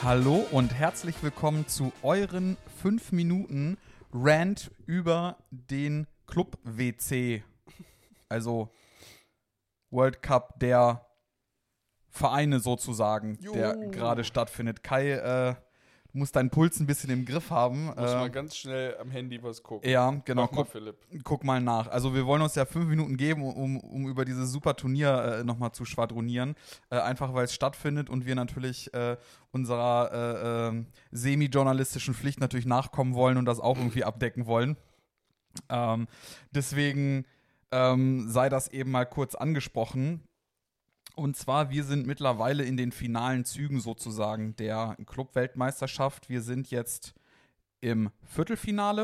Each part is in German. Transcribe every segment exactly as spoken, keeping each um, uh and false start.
Hallo und herzlich willkommen zu euren fünf Minuten Rant über den Club-W C. Also World Cup der Vereine sozusagen, Jo. der gerade stattfindet. Kai, äh, du musst deinen Puls ein bisschen im Griff haben. Muss äh, mal ganz schnell am Handy was gucken. Ja, genau. Mach mal, Guck, Philipp. guck mal nach. Also wir wollen uns ja fünf Minuten geben, um, um über dieses super Turnier äh, nochmal zu schwadronieren. Äh, einfach weil es stattfindet und wir natürlich äh, unserer äh, äh, semi-journalistischen Pflicht natürlich nachkommen wollen und das auch irgendwie abdecken wollen. Ähm, deswegen ähm, sei das eben mal kurz angesprochen. Und zwar, wir sind mittlerweile in den finalen Zügen sozusagen der Club-Weltmeisterschaft. Wir sind jetzt im Viertelfinale.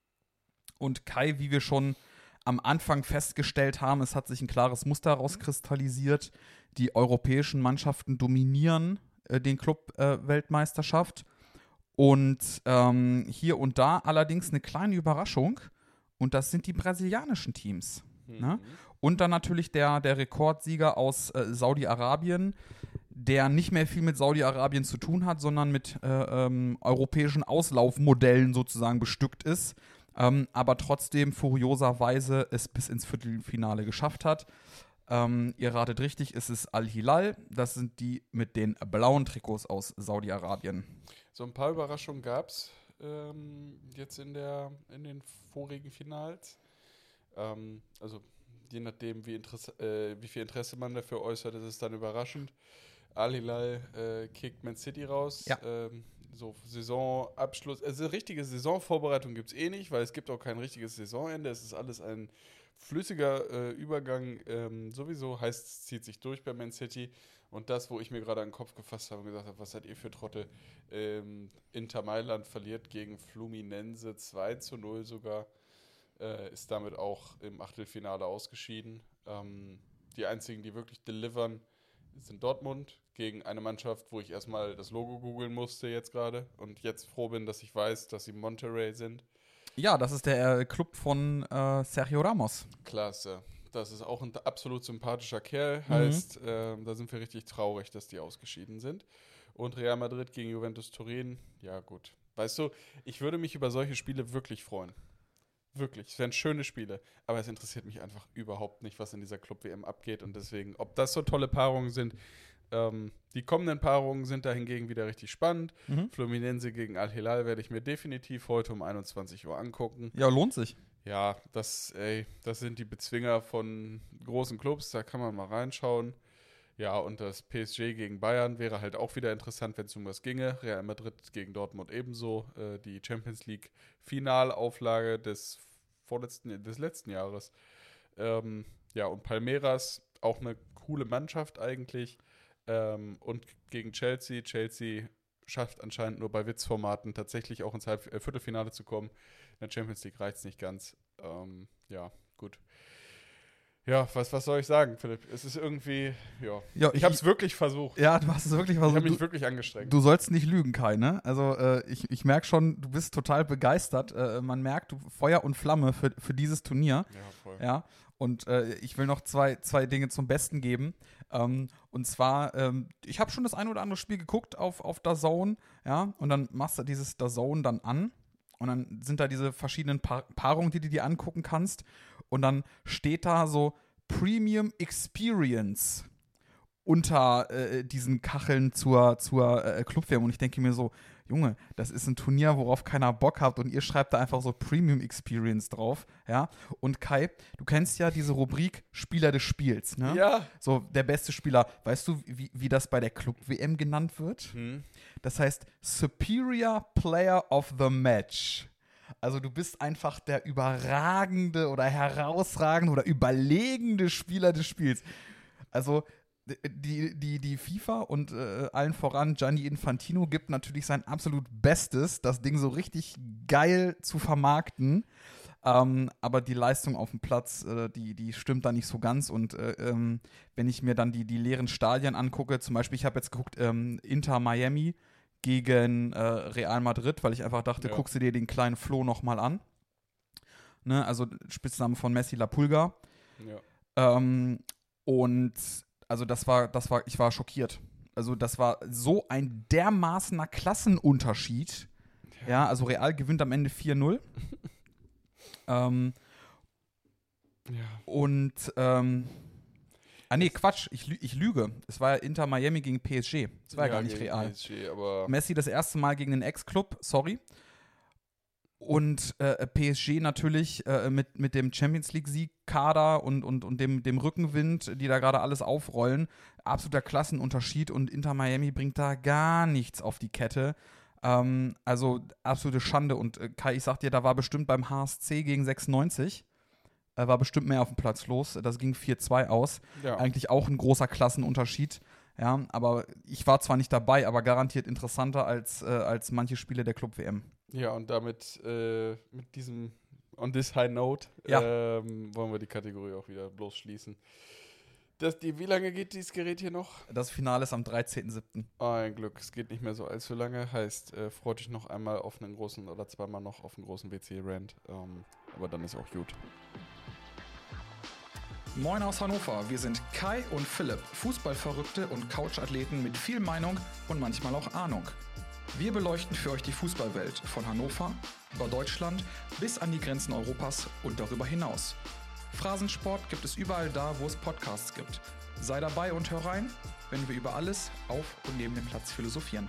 Und Kai, wie wir schon am Anfang festgestellt haben, es hat sich ein klares Muster herauskristallisiert. Die europäischen Mannschaften dominieren äh, den Club-Weltmeisterschaft. Und ähm, hier und da allerdings eine kleine Überraschung. Und das sind die brasilianischen Teams. Mhm. Ne? Und dann natürlich der, der Rekordsieger aus äh, Saudi-Arabien, der nicht mehr viel mit Saudi-Arabien zu tun hat, sondern mit äh, ähm, europäischen Auslaufmodellen sozusagen bestückt ist, ähm, aber trotzdem furioserweise es bis ins Viertelfinale geschafft hat. Ähm, ihr ratet richtig, es ist Al-Hilal, das sind die mit den blauen Trikots aus Saudi-Arabien. So ein paar Überraschungen gab es ähm, jetzt in, der, in den vorigen Finals. Ähm, also je nachdem, wie, Interesse, äh, wie viel Interesse man dafür äußert, ist es dann überraschend. Al-Hilal äh, kickt Man City raus. Ja. Ähm, so Saisonabschluss. Also richtige Saisonvorbereitung gibt es eh nicht, weil es gibt auch kein richtiges Saisonende. Es ist alles ein flüssiger äh, Übergang. Ähm, sowieso heißt, es zieht sich durch bei Man City. Und das, wo ich mir gerade an den Kopf gefasst habe und gesagt habe, was seid ihr für Trottel? Ähm, Inter Mailand verliert gegen Fluminense zwei zu null sogar. Äh, ist damit auch im Achtelfinale ausgeschieden. Ähm, die einzigen, die wirklich delivern, sind Dortmund gegen eine Mannschaft, wo ich erstmal das Logo googeln musste jetzt gerade und jetzt froh bin, dass ich weiß, dass sie Monterrey sind. Ja, das ist der äh, Club von äh, Sergio Ramos. Klasse. Das ist auch ein absolut sympathischer Kerl. Heißt, mhm. äh, da sind wir richtig traurig, dass die ausgeschieden sind. Und Real Madrid gegen Juventus Turin, ja gut. Weißt du, ich würde mich über solche Spiele wirklich freuen. Wirklich, es wären schöne Spiele, aber es interessiert mich einfach überhaupt nicht, was in dieser Club-W M abgeht und deswegen, ob das so tolle Paarungen sind, ähm, die kommenden Paarungen sind da hingegen wieder richtig spannend. Mhm. Fluminense gegen Al-Hilal werde ich mir definitiv heute um einundzwanzig Uhr angucken. Ja, lohnt sich. Ja, das, ey, das sind die Bezwinger von großen Clubs, da kann man mal reinschauen. Ja, und das P S G gegen Bayern wäre halt auch wieder interessant, wenn es um was ginge. Real Madrid gegen Dortmund ebenso. Äh, die Champions League Finalauflage des vorletzten, des letzten Jahres. Ähm, ja, und Palmeiras, auch eine coole Mannschaft eigentlich. Ähm, und gegen Chelsea. Chelsea schafft anscheinend nur bei Witzformaten tatsächlich auch ins Halb- äh, Viertelfinale zu kommen. In der Champions League reicht es nicht ganz. Ähm, ja, gut. Ja, was, was soll ich sagen, Philipp? Es ist irgendwie, ja. ja ich habe es wirklich versucht. Ja, du hast es wirklich versucht. Ich habe mich du, wirklich angestrengt. Du sollst nicht lügen, Kai, ne? Also äh, ich, ich merke schon, du bist total begeistert. Äh, man merkt, du Feuer und Flamme für, für dieses Turnier. Ja, voll. Ja, und äh, ich will noch zwei, zwei Dinge zum Besten geben. Ähm, und zwar, ähm, ich habe schon das ein oder andere Spiel geguckt auf, auf D A Z N, ja, und dann machst du dieses D A Z N dann an. Und dann sind da diese verschiedenen pa- Paarungen, die du dir angucken kannst. Und dann steht da so Premium Experience unter äh, diesen Kacheln zur, zur äh, Club-W M. Und ich denke mir so, Junge, das ist ein Turnier, worauf keiner Bock hat. Und ihr schreibt da einfach so Premium Experience drauf. Ja? Und Kai, du kennst ja diese Rubrik Spieler des Spiels. Ne? Ja. So, der beste Spieler. Weißt du, wie, wie das bei der Club-W M genannt wird? Hm. Das heißt Superior Player of the Match. Also du bist einfach der überragende oder herausragende oder überlegende Spieler des Spiels. Also die, die, die FIFA und äh, allen voran Gianni Infantino gibt natürlich sein absolut Bestes, das Ding so richtig geil zu vermarkten. Ähm, aber die Leistung auf dem Platz, äh, die, die stimmt da nicht so ganz. Und äh, ähm, wenn ich mir dann die, die leeren Stadien angucke, zum Beispiel, ich habe jetzt geguckt, ähm, Inter Miami gegen äh, Real Madrid, weil ich einfach dachte, Ja. guckst du dir den kleinen Flo nochmal an. Ne? Also Spitzname von Messi, La Pulga. Ja. Ähm, und also das war, das war, ich war schockiert. also das war so ein dermaßener Klassenunterschied. Ja, ja also Real gewinnt am Ende vier null. ähm, ja. Und, ähm, ah nee, Quatsch, ich, lü- ich lüge. Es war ja Inter Miami gegen P S G. Es war ja, ja gar nicht Real. P S G, aber Messi das erste Mal gegen den Ex-Club, sorry. Und äh, P S G natürlich äh, mit, mit dem Champions League-Sieg-Kader und, und, und dem, dem Rückenwind, die da gerade alles aufrollen. Absoluter Klassenunterschied und Inter Miami bringt da gar nichts auf die Kette. Ähm, also absolute Schande. Und äh, Kai, ich sag dir, da war bestimmt beim H S C gegen sechsundneunzig, äh, war bestimmt mehr auf dem Platz los. Das ging vier zwei aus. ja. Eigentlich auch ein großer Klassenunterschied. Ja, aber ich war zwar nicht dabei, aber garantiert interessanter als, äh, als manche Spiele der Club-W M. Ja, und damit, äh, mit diesem, on this high note, Ja. ähm, wollen wir die Kategorie auch wieder bloß schließen. Das, die, wie lange geht dieses Gerät hier noch? Das Finale ist am dreizehnten siebten Ein Glück, es geht nicht mehr so allzu lange. Heißt, äh, freut dich noch einmal auf einen großen oder zweimal noch auf einen großen W C-Rant. Ähm, aber dann ist auch gut. Moin aus Hannover, wir sind Kai und Philipp, Fußballverrückte und Couchathleten mit viel Meinung und manchmal auch Ahnung. Wir beleuchten für euch die Fußballwelt von Hannover über Deutschland bis an die Grenzen Europas und darüber hinaus. Phrasensport gibt es überall da, wo es Podcasts gibt. Sei dabei und hör rein, wenn wir über alles auf und neben dem Platz philosophieren.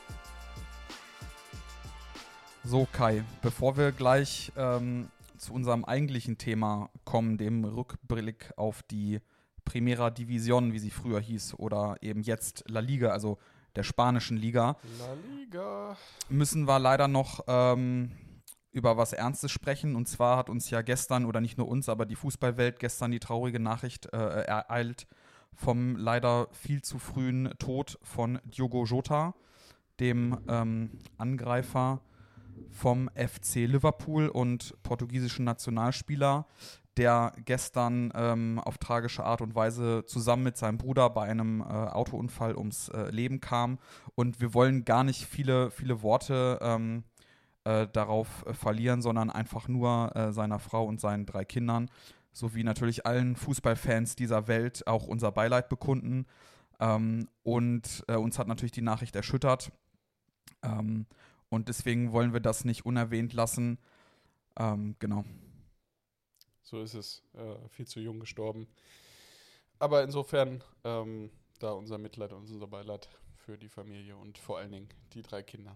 So, Kai, bevor wir gleich ähm, zu unserem eigentlichen Thema kommen, dem Rückblick auf die Primera División, wie sie früher hieß, oder eben jetzt La Liga, also der spanischen Liga, La Liga. müssen wir leider noch ähm, über was Ernstes sprechen. Und zwar hat uns ja gestern, oder nicht nur uns, aber die Fußballwelt gestern die traurige Nachricht äh, ereilt vom leider viel zu frühen Tod von Diogo Jota, dem ähm, Angreifer vom F C Liverpool und portugiesischen Nationalspieler, der gestern ähm, auf tragische Art und Weise zusammen mit seinem Bruder bei einem äh, Autounfall ums äh, Leben kam. Und wir wollen gar nicht viele, viele Worte ähm, äh, darauf äh, verlieren, sondern einfach nur äh, seiner Frau und seinen drei Kindern sowie natürlich allen Fußballfans dieser Welt auch unser Beileid bekunden. Ähm, und äh, uns hat natürlich die Nachricht erschüttert. Ähm, und deswegen wollen wir das nicht unerwähnt lassen. Ähm, genau. So ist es. Äh, viel zu jung gestorben. Aber insofern, ähm, da unser Mitleid und unser Beileid für die Familie und vor allen Dingen die drei Kinder.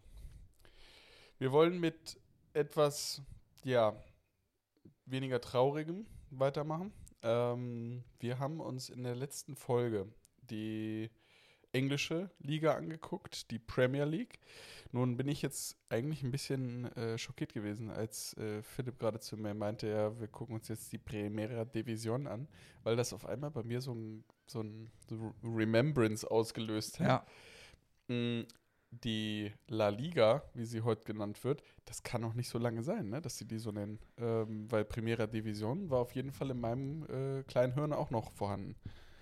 Wir wollen mit etwas, ja, weniger Traurigem weitermachen. Ähm, wir haben uns in der letzten Folge die englische Liga angeguckt, die Premier League. Nun bin ich jetzt eigentlich ein bisschen äh, schockiert gewesen, als äh, Philipp gerade zu mir meinte, ja, wir gucken uns jetzt die Primera División an, weil das auf einmal bei mir so ein, so ein so Remembrance ausgelöst hat. Ja. Mm, die La Liga, wie sie heute genannt wird, das kann auch nicht so lange sein, ne, dass sie die so nennen. Ähm, weil Primera División war auf jeden Fall in meinem äh, kleinen Hirn auch noch vorhanden.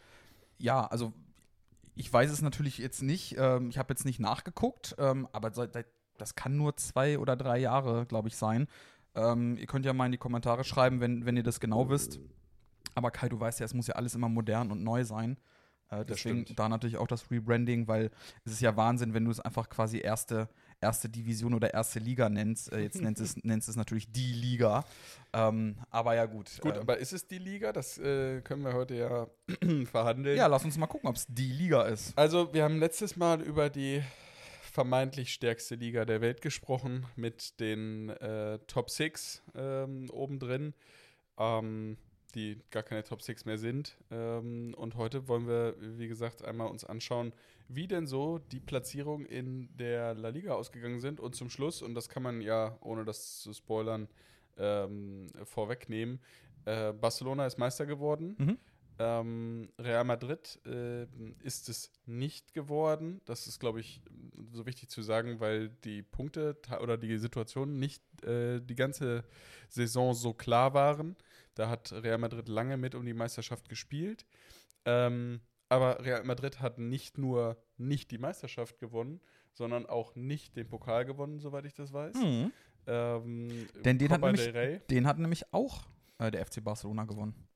Ja, also ich weiß es natürlich jetzt nicht. Ähm, ich habe jetzt nicht nachgeguckt, ähm, aber seit, das kann nur zwei oder drei Jahre, glaube ich, sein. Ähm, ihr könnt ja mal in die Kommentare schreiben, wenn, wenn ihr das genau wisst. Aber Kai, du weißt ja, es muss ja alles immer modern und neu sein. Äh, deswegen da natürlich auch das Rebranding, weil es ist ja Wahnsinn, wenn du es einfach quasi erste, erste Division oder erste Liga nennst. Äh, jetzt nennst es, nennst es natürlich die Liga. Ähm, aber ja, gut. Gut, ähm, aber ist es die Liga? Das äh, können wir heute ja verhandeln. Ja, lass uns mal gucken, ob es die Liga ist. Also, wir haben letztes Mal über die vermeintlich stärkste Liga der Welt gesprochen, mit den äh, Top sechs ähm, obendrin, ähm, die gar keine Top sechs mehr sind. Ähm, und heute wollen wir, wie gesagt, einmal uns anschauen, wie denn so die Platzierungen in der La Liga ausgegangen sind. Und zum Schluss, und das kann man ja, ohne das zu spoilern, ähm, vorwegnehmen, äh, Barcelona ist Meister geworden. Mhm. Ähm, Real Madrid äh, ist es nicht geworden. Das ist, glaube ich, so wichtig zu sagen, weil die Punkte ta- oder die Situationen nicht äh, die ganze Saison so klar waren. Da hat Real Madrid lange mit um die Meisterschaft gespielt. Ähm, aber Real Madrid hat nicht nur nicht die Meisterschaft gewonnen, sondern auch nicht den Pokal gewonnen, soweit ich das weiß. Mhm. Ähm, Denn den hat, Copa nämlich, del Rey. den hat nämlich auch äh, der F C Barcelona gewonnen.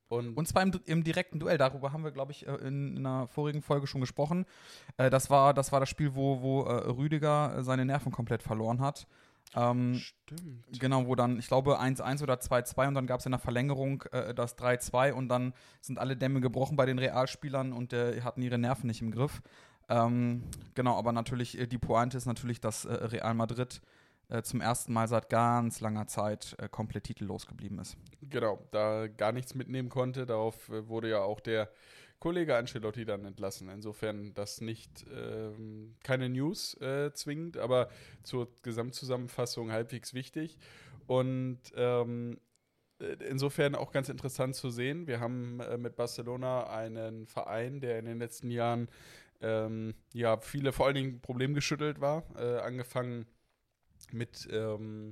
Und, Und zwar im, im direkten Duell, darüber haben wir, glaube ich, in, in einer vorigen Folge schon gesprochen. Äh, das, war, das war das Spiel, wo, wo äh, Rüdiger seine Nerven komplett verloren hat. Ähm, Stimmt. Genau, wo dann, ich glaube, eins eins oder zwei zwei und dann gab es in der Verlängerung äh, das drei zwei und dann sind alle Dämme gebrochen bei den Realspielern und äh, hatten ihre Nerven nicht im Griff. Ähm, genau, aber natürlich, äh, die Pointe ist natürlich, dass äh, Real Madrid äh, zum ersten Mal seit ganz langer Zeit äh, komplett titellos geblieben ist. Genau, da gar nichts mitnehmen konnte. Darauf äh, wurde ja auch der Kollege Ancelotti dann entlassen. Insofern das nicht, ähm, keine News äh, zwingend, aber zur Gesamtzusammenfassung halbwegs wichtig. Und ähm, insofern auch ganz interessant zu sehen. Wir haben äh, mit Barcelona einen Verein, der in den letzten Jahren ähm, ja viele vor allen Dingen problemgeschüttelt war. Äh, angefangen mit ähm,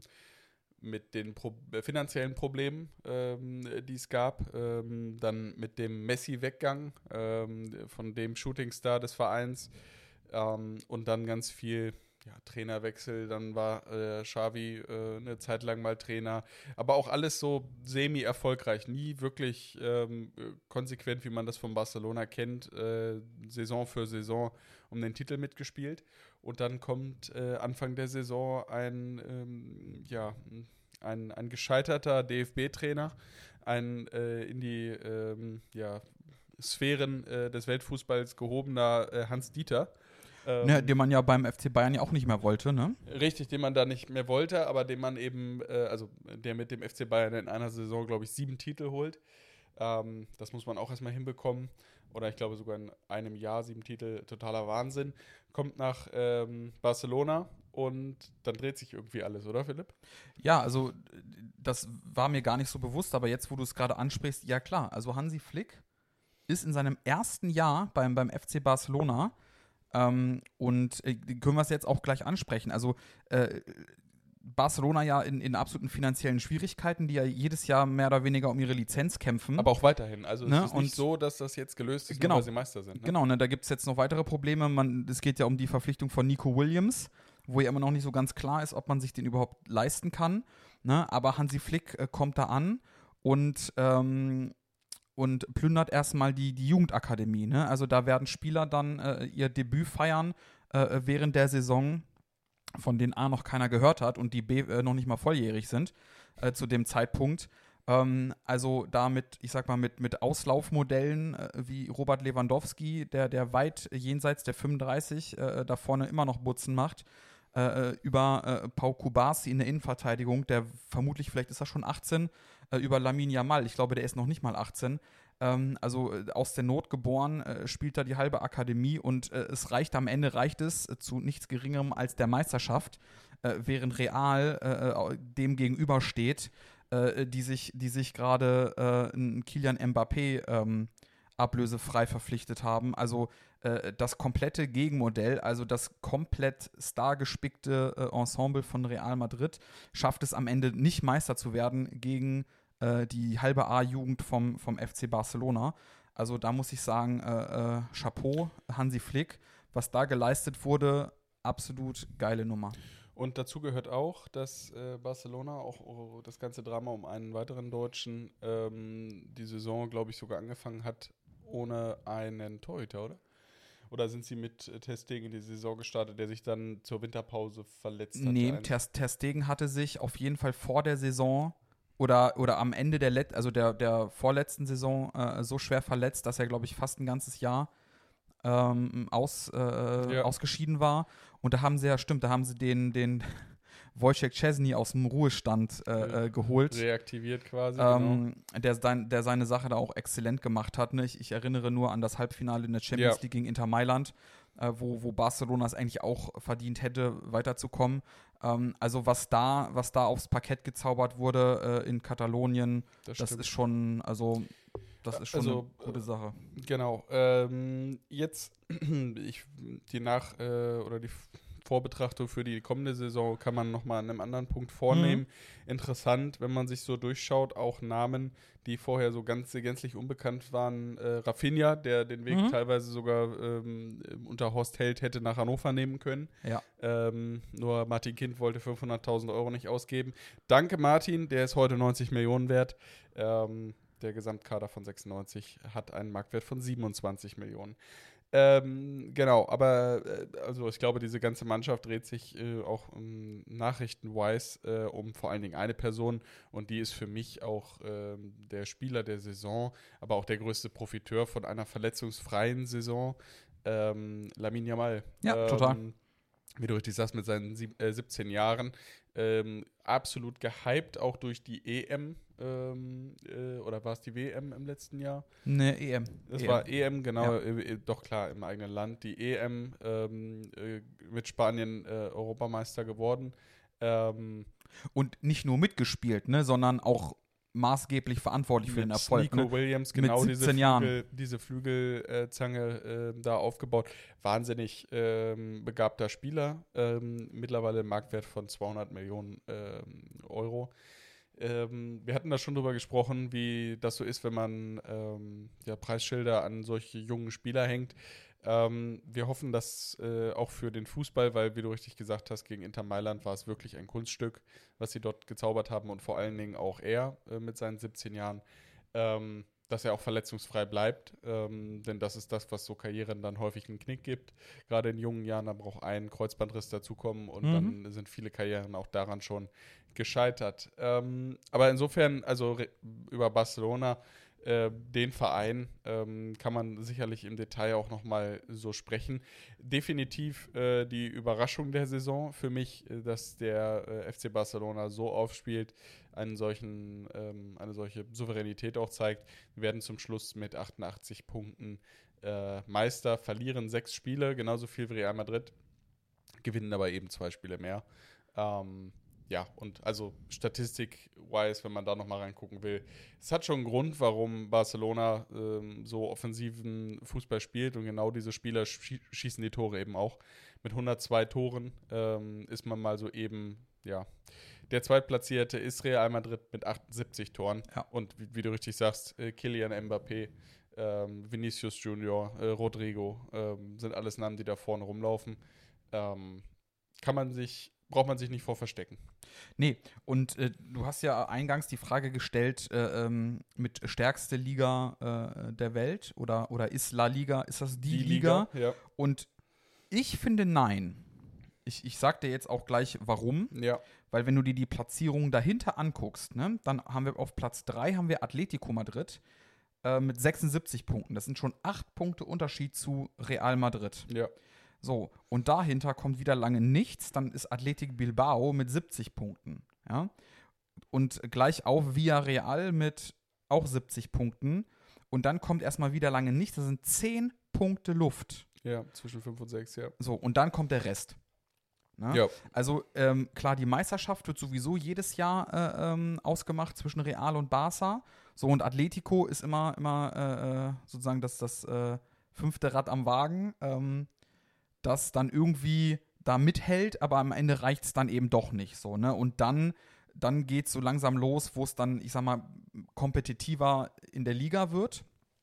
mit den Pro- äh, finanziellen Problemen, ähm, die es gab, ähm, dann mit dem Messi-Weggang ähm, von dem Shootingstar des Vereins ähm, und dann ganz viel ja, Trainerwechsel, dann war äh, Xavi äh, eine Zeit lang mal Trainer, aber auch alles so semi-erfolgreich, nie wirklich ähm, konsequent, wie man das von Barcelona kennt, äh, Saison für Saison um den Titel mitgespielt. Und dann kommt äh, Anfang der Saison ein, ähm, ja, ein, ein gescheiterter D F B-Trainer, ein äh, in die ähm, ja, Sphären äh, des Weltfußballs gehobener äh, Hans Dieter. Ähm, Ne, den man ja beim F C Bayern ja auch nicht mehr wollte, ne? Richtig, den man da nicht mehr wollte, aber den man eben, äh, also der mit dem F C Bayern in einer Saison, glaube ich, sieben Titel holt. Ähm, das muss man auch erstmal hinbekommen. Oder ich glaube sogar in einem Jahr sieben Titel, totaler Wahnsinn. Kommt nach ähm, Barcelona und dann dreht sich irgendwie alles, oder Philipp? Ja, also das war mir gar nicht so bewusst, aber jetzt, wo du es gerade ansprichst, ja klar, also Hansi Flick ist in seinem ersten Jahr beim, beim F C Barcelona ähm, und äh, können wir es jetzt auch gleich ansprechen. Also äh, Barcelona ja in, in absoluten finanziellen Schwierigkeiten, die ja jedes Jahr mehr oder weniger um ihre Lizenz kämpfen. Aber auch weiterhin. Also Ne, es ist und- nicht so, dass das jetzt gelöst ist, Genau. nur weil sie Meister sind. Ne? Genau, ne, da gibt es jetzt noch weitere Probleme. Man, es geht ja um die Verpflichtung von Nico Williams, wo ja immer noch nicht so ganz klar ist, ob man sich den überhaupt leisten kann. Ne? Aber Hansi Flick äh, kommt da an und, ähm, und plündert erstmal die, die Jugendakademie. Ne? Also da werden Spieler dann äh, ihr Debüt feiern äh, während der Saison, von denen A noch keiner gehört hat und die B äh, noch nicht mal volljährig sind äh, zu dem Zeitpunkt. Ähm, also da mit, ich sag mal, mit, mit Auslaufmodellen äh, wie Robert Lewandowski, der, der weit jenseits der fünfunddreißig äh, da vorne immer noch Butzen macht, äh, über äh, Pau Kubasi in der Innenverteidigung, der vermutlich, vielleicht ist er schon achtzehn, äh, über Lamine Yamal, ich glaube, der ist noch nicht mal achtzehn. Ähm, also äh, aus der Not geboren, äh, spielt da die halbe Akademie und äh, es reicht am Ende, reicht es äh, zu nichts Geringerem als der Meisterschaft, äh, während Real äh, dem gegenübersteht, äh, die sich, die sich gerade äh, einen Kylian Mbappé ähm, ablösefrei verpflichtet haben. Also äh, das komplette Gegenmodell, also das komplett stargespickte äh, Ensemble von Real Madrid schafft es am Ende nicht Meister zu werden gegen äh, die halbe A-Jugend vom, vom F C Barcelona. Also da muss ich sagen, äh, äh, Chapeau, Hansi Flick, was da geleistet wurde, absolut geile Nummer. Und dazu gehört auch, dass äh, Barcelona auch oh, das ganze Drama um einen weiteren Deutschen ähm, die Saison, glaube ich, sogar angefangen hat ohne einen Torhüter, oder? Oder sind sie mit äh, Ter Stegen in die Saison gestartet, der sich dann zur Winterpause verletzt hat? Nee, Ter, Ter Stegen hatte sich auf jeden Fall vor der Saison oder, oder am Ende der, Let also der, der vorletzten Saison äh, so schwer verletzt, dass er, glaube ich, fast ein ganzes Jahr ähm, aus, äh, Ja. ausgeschieden war. Und da haben sie ja, stimmt, da haben sie den, den Wojciech Szczesny aus dem Ruhestand äh, äh, geholt. Reaktiviert quasi, genau. Ähm, der, sein, der seine Sache da auch exzellent gemacht hat. Ne? Ich, ich erinnere nur an das Halbfinale in der Champions Ja. League gegen Inter Mailand, äh, wo, wo Barcelona es eigentlich auch verdient hätte, weiterzukommen. Ähm, also was da, was da aufs Parkett gezaubert wurde äh, in Katalonien, Das das stimmt. ist schon, also das ist schon Also, eine gute Sache. Genau. Ähm, jetzt ich, die Nach- äh, oder die Vorbetrachtung für die kommende Saison kann man nochmal an einem anderen Punkt vornehmen. Mhm. Interessant, wenn man sich so durchschaut, auch Namen, die vorher so ganz gänzlich unbekannt waren. Äh, Rafinha, der den Weg Mhm. teilweise sogar ähm, unter Horst Held hätte nach Hannover nehmen können. Ja. Ähm, nur Martin Kind wollte fünfhunderttausend Euro nicht ausgeben. Danke Martin, der ist heute neunzig Millionen wert. Ähm, der Gesamtkader von sechsundneunzig hat einen Marktwert von siebenundzwanzig Millionen. Ähm, genau, aber äh, also ich glaube, diese ganze Mannschaft dreht sich äh, auch um, nachrichtenwise äh, um vor allen Dingen eine Person und die ist für mich auch äh, der Spieler der Saison, aber auch der größte Profiteur von einer verletzungsfreien Saison, ähm, Lamine Yamal. Ja, ähm, total. Wie du richtig sagst, mit seinen sieb- äh, siebzehn Jahren. Ähm, absolut gehypt, auch durch die E M. Ähm, äh, oder war es die W M im letzten Jahr? Ne, E M. Das E M. war E M, genau, Ja. äh, äh, doch klar, im eigenen Land. Die E M ähm, äh, mit Spanien äh, Europameister geworden. Ähm, Und nicht nur mitgespielt, ne, sondern auch maßgeblich verantwortlich für den mit Erfolg. Nico Ne? Williams, Mit genau diese siebzehn Jahren. Flügel, diese Flügelzange äh, da aufgebaut. Wahnsinnig ähm, begabter Spieler. Ähm, mittlerweile ein Marktwert von zweihundert Millionen ähm, Euro. Ähm, wir hatten da schon drüber gesprochen, wie das so ist, wenn man ähm, ja, Preisschilder an solche jungen Spieler hängt. Ähm, wir hoffen, dass äh, auch für den Fußball, weil, wie du richtig gesagt hast, gegen Inter Mailand war es wirklich ein Kunststück, was sie dort gezaubert haben und vor allen Dingen auch er äh, mit seinen siebzehn Jahren, ähm, dass er auch verletzungsfrei bleibt, ähm, denn das ist das, was so Karrieren dann häufig einen Knick gibt. Gerade in jungen Jahren, da braucht ein Kreuzbandriss dazukommen und Mhm. dann sind viele Karrieren auch daran schon gescheitert. Ähm, aber insofern, also re- über Barcelona, äh, den Verein, ähm, kann man sicherlich im Detail auch nochmal so sprechen. Definitiv äh, die Überraschung der Saison für mich, äh, dass der äh, F C Barcelona so aufspielt, einen solchen, ähm, eine solche Souveränität auch zeigt. Wir werden zum Schluss mit achtundachtzig Punkten äh, Meister, verlieren sechs Spiele, genauso viel wie Real Madrid, gewinnen aber eben zwei Spiele mehr. Ähm, ja, und also Statistik-wise, wenn man da nochmal reingucken will, es hat schon einen Grund, warum Barcelona ähm, so offensiven Fußball spielt und genau diese Spieler schie- schießen die Tore eben auch. Mit hundertzwei Toren ähm, ist man mal so eben, ja, der Zweitplatzierte ist Real Madrid mit achtundsiebzig Toren. Ja. Und wie, wie du richtig sagst, äh, Kylian Mbappé, ähm, Vinicius Junior, äh, Rodrigo, ähm, sind alles Namen, die da vorne rumlaufen. Ähm, kann man sich, braucht man sich nicht vor verstecken. Nee, und äh, du hast ja eingangs die Frage gestellt, äh, ähm, mit stärkste Liga äh, der Welt oder, oder ist La Liga, ist das die, Liga? Ja. Und ich finde nein. Ich, ich sag dir jetzt auch gleich warum, Ja. weil wenn du dir die Platzierung dahinter anguckst, ne, dann haben wir auf Platz drei haben wir Atletico Madrid äh, mit sechsundsiebzig Punkten. Das sind schon acht Punkte Unterschied zu Real Madrid. Ja. So, und dahinter kommt wieder lange nichts, dann ist Athletic Bilbao mit siebzig Punkten, ja. Und gleich auf Villarreal mit auch siebzig Punkten. Und dann kommt erstmal wieder lange nichts, das sind zehn Punkte Luft. Ja, zwischen fünf und sechs, ja. So, und dann kommt der Rest. Ne? Ja. Also, ähm, klar, die Meisterschaft wird sowieso jedes Jahr äh, ähm, ausgemacht zwischen Real und Barca. So, und Atletico ist immer, immer äh, äh, sozusagen das, das äh, fünfte Rad am Wagen. Ähm, das dann irgendwie da mithält, aber am Ende reicht es dann eben doch nicht so, ne? Und dann, dann geht es so langsam los, wo es dann, ich sag mal, kompetitiver in der Liga wird.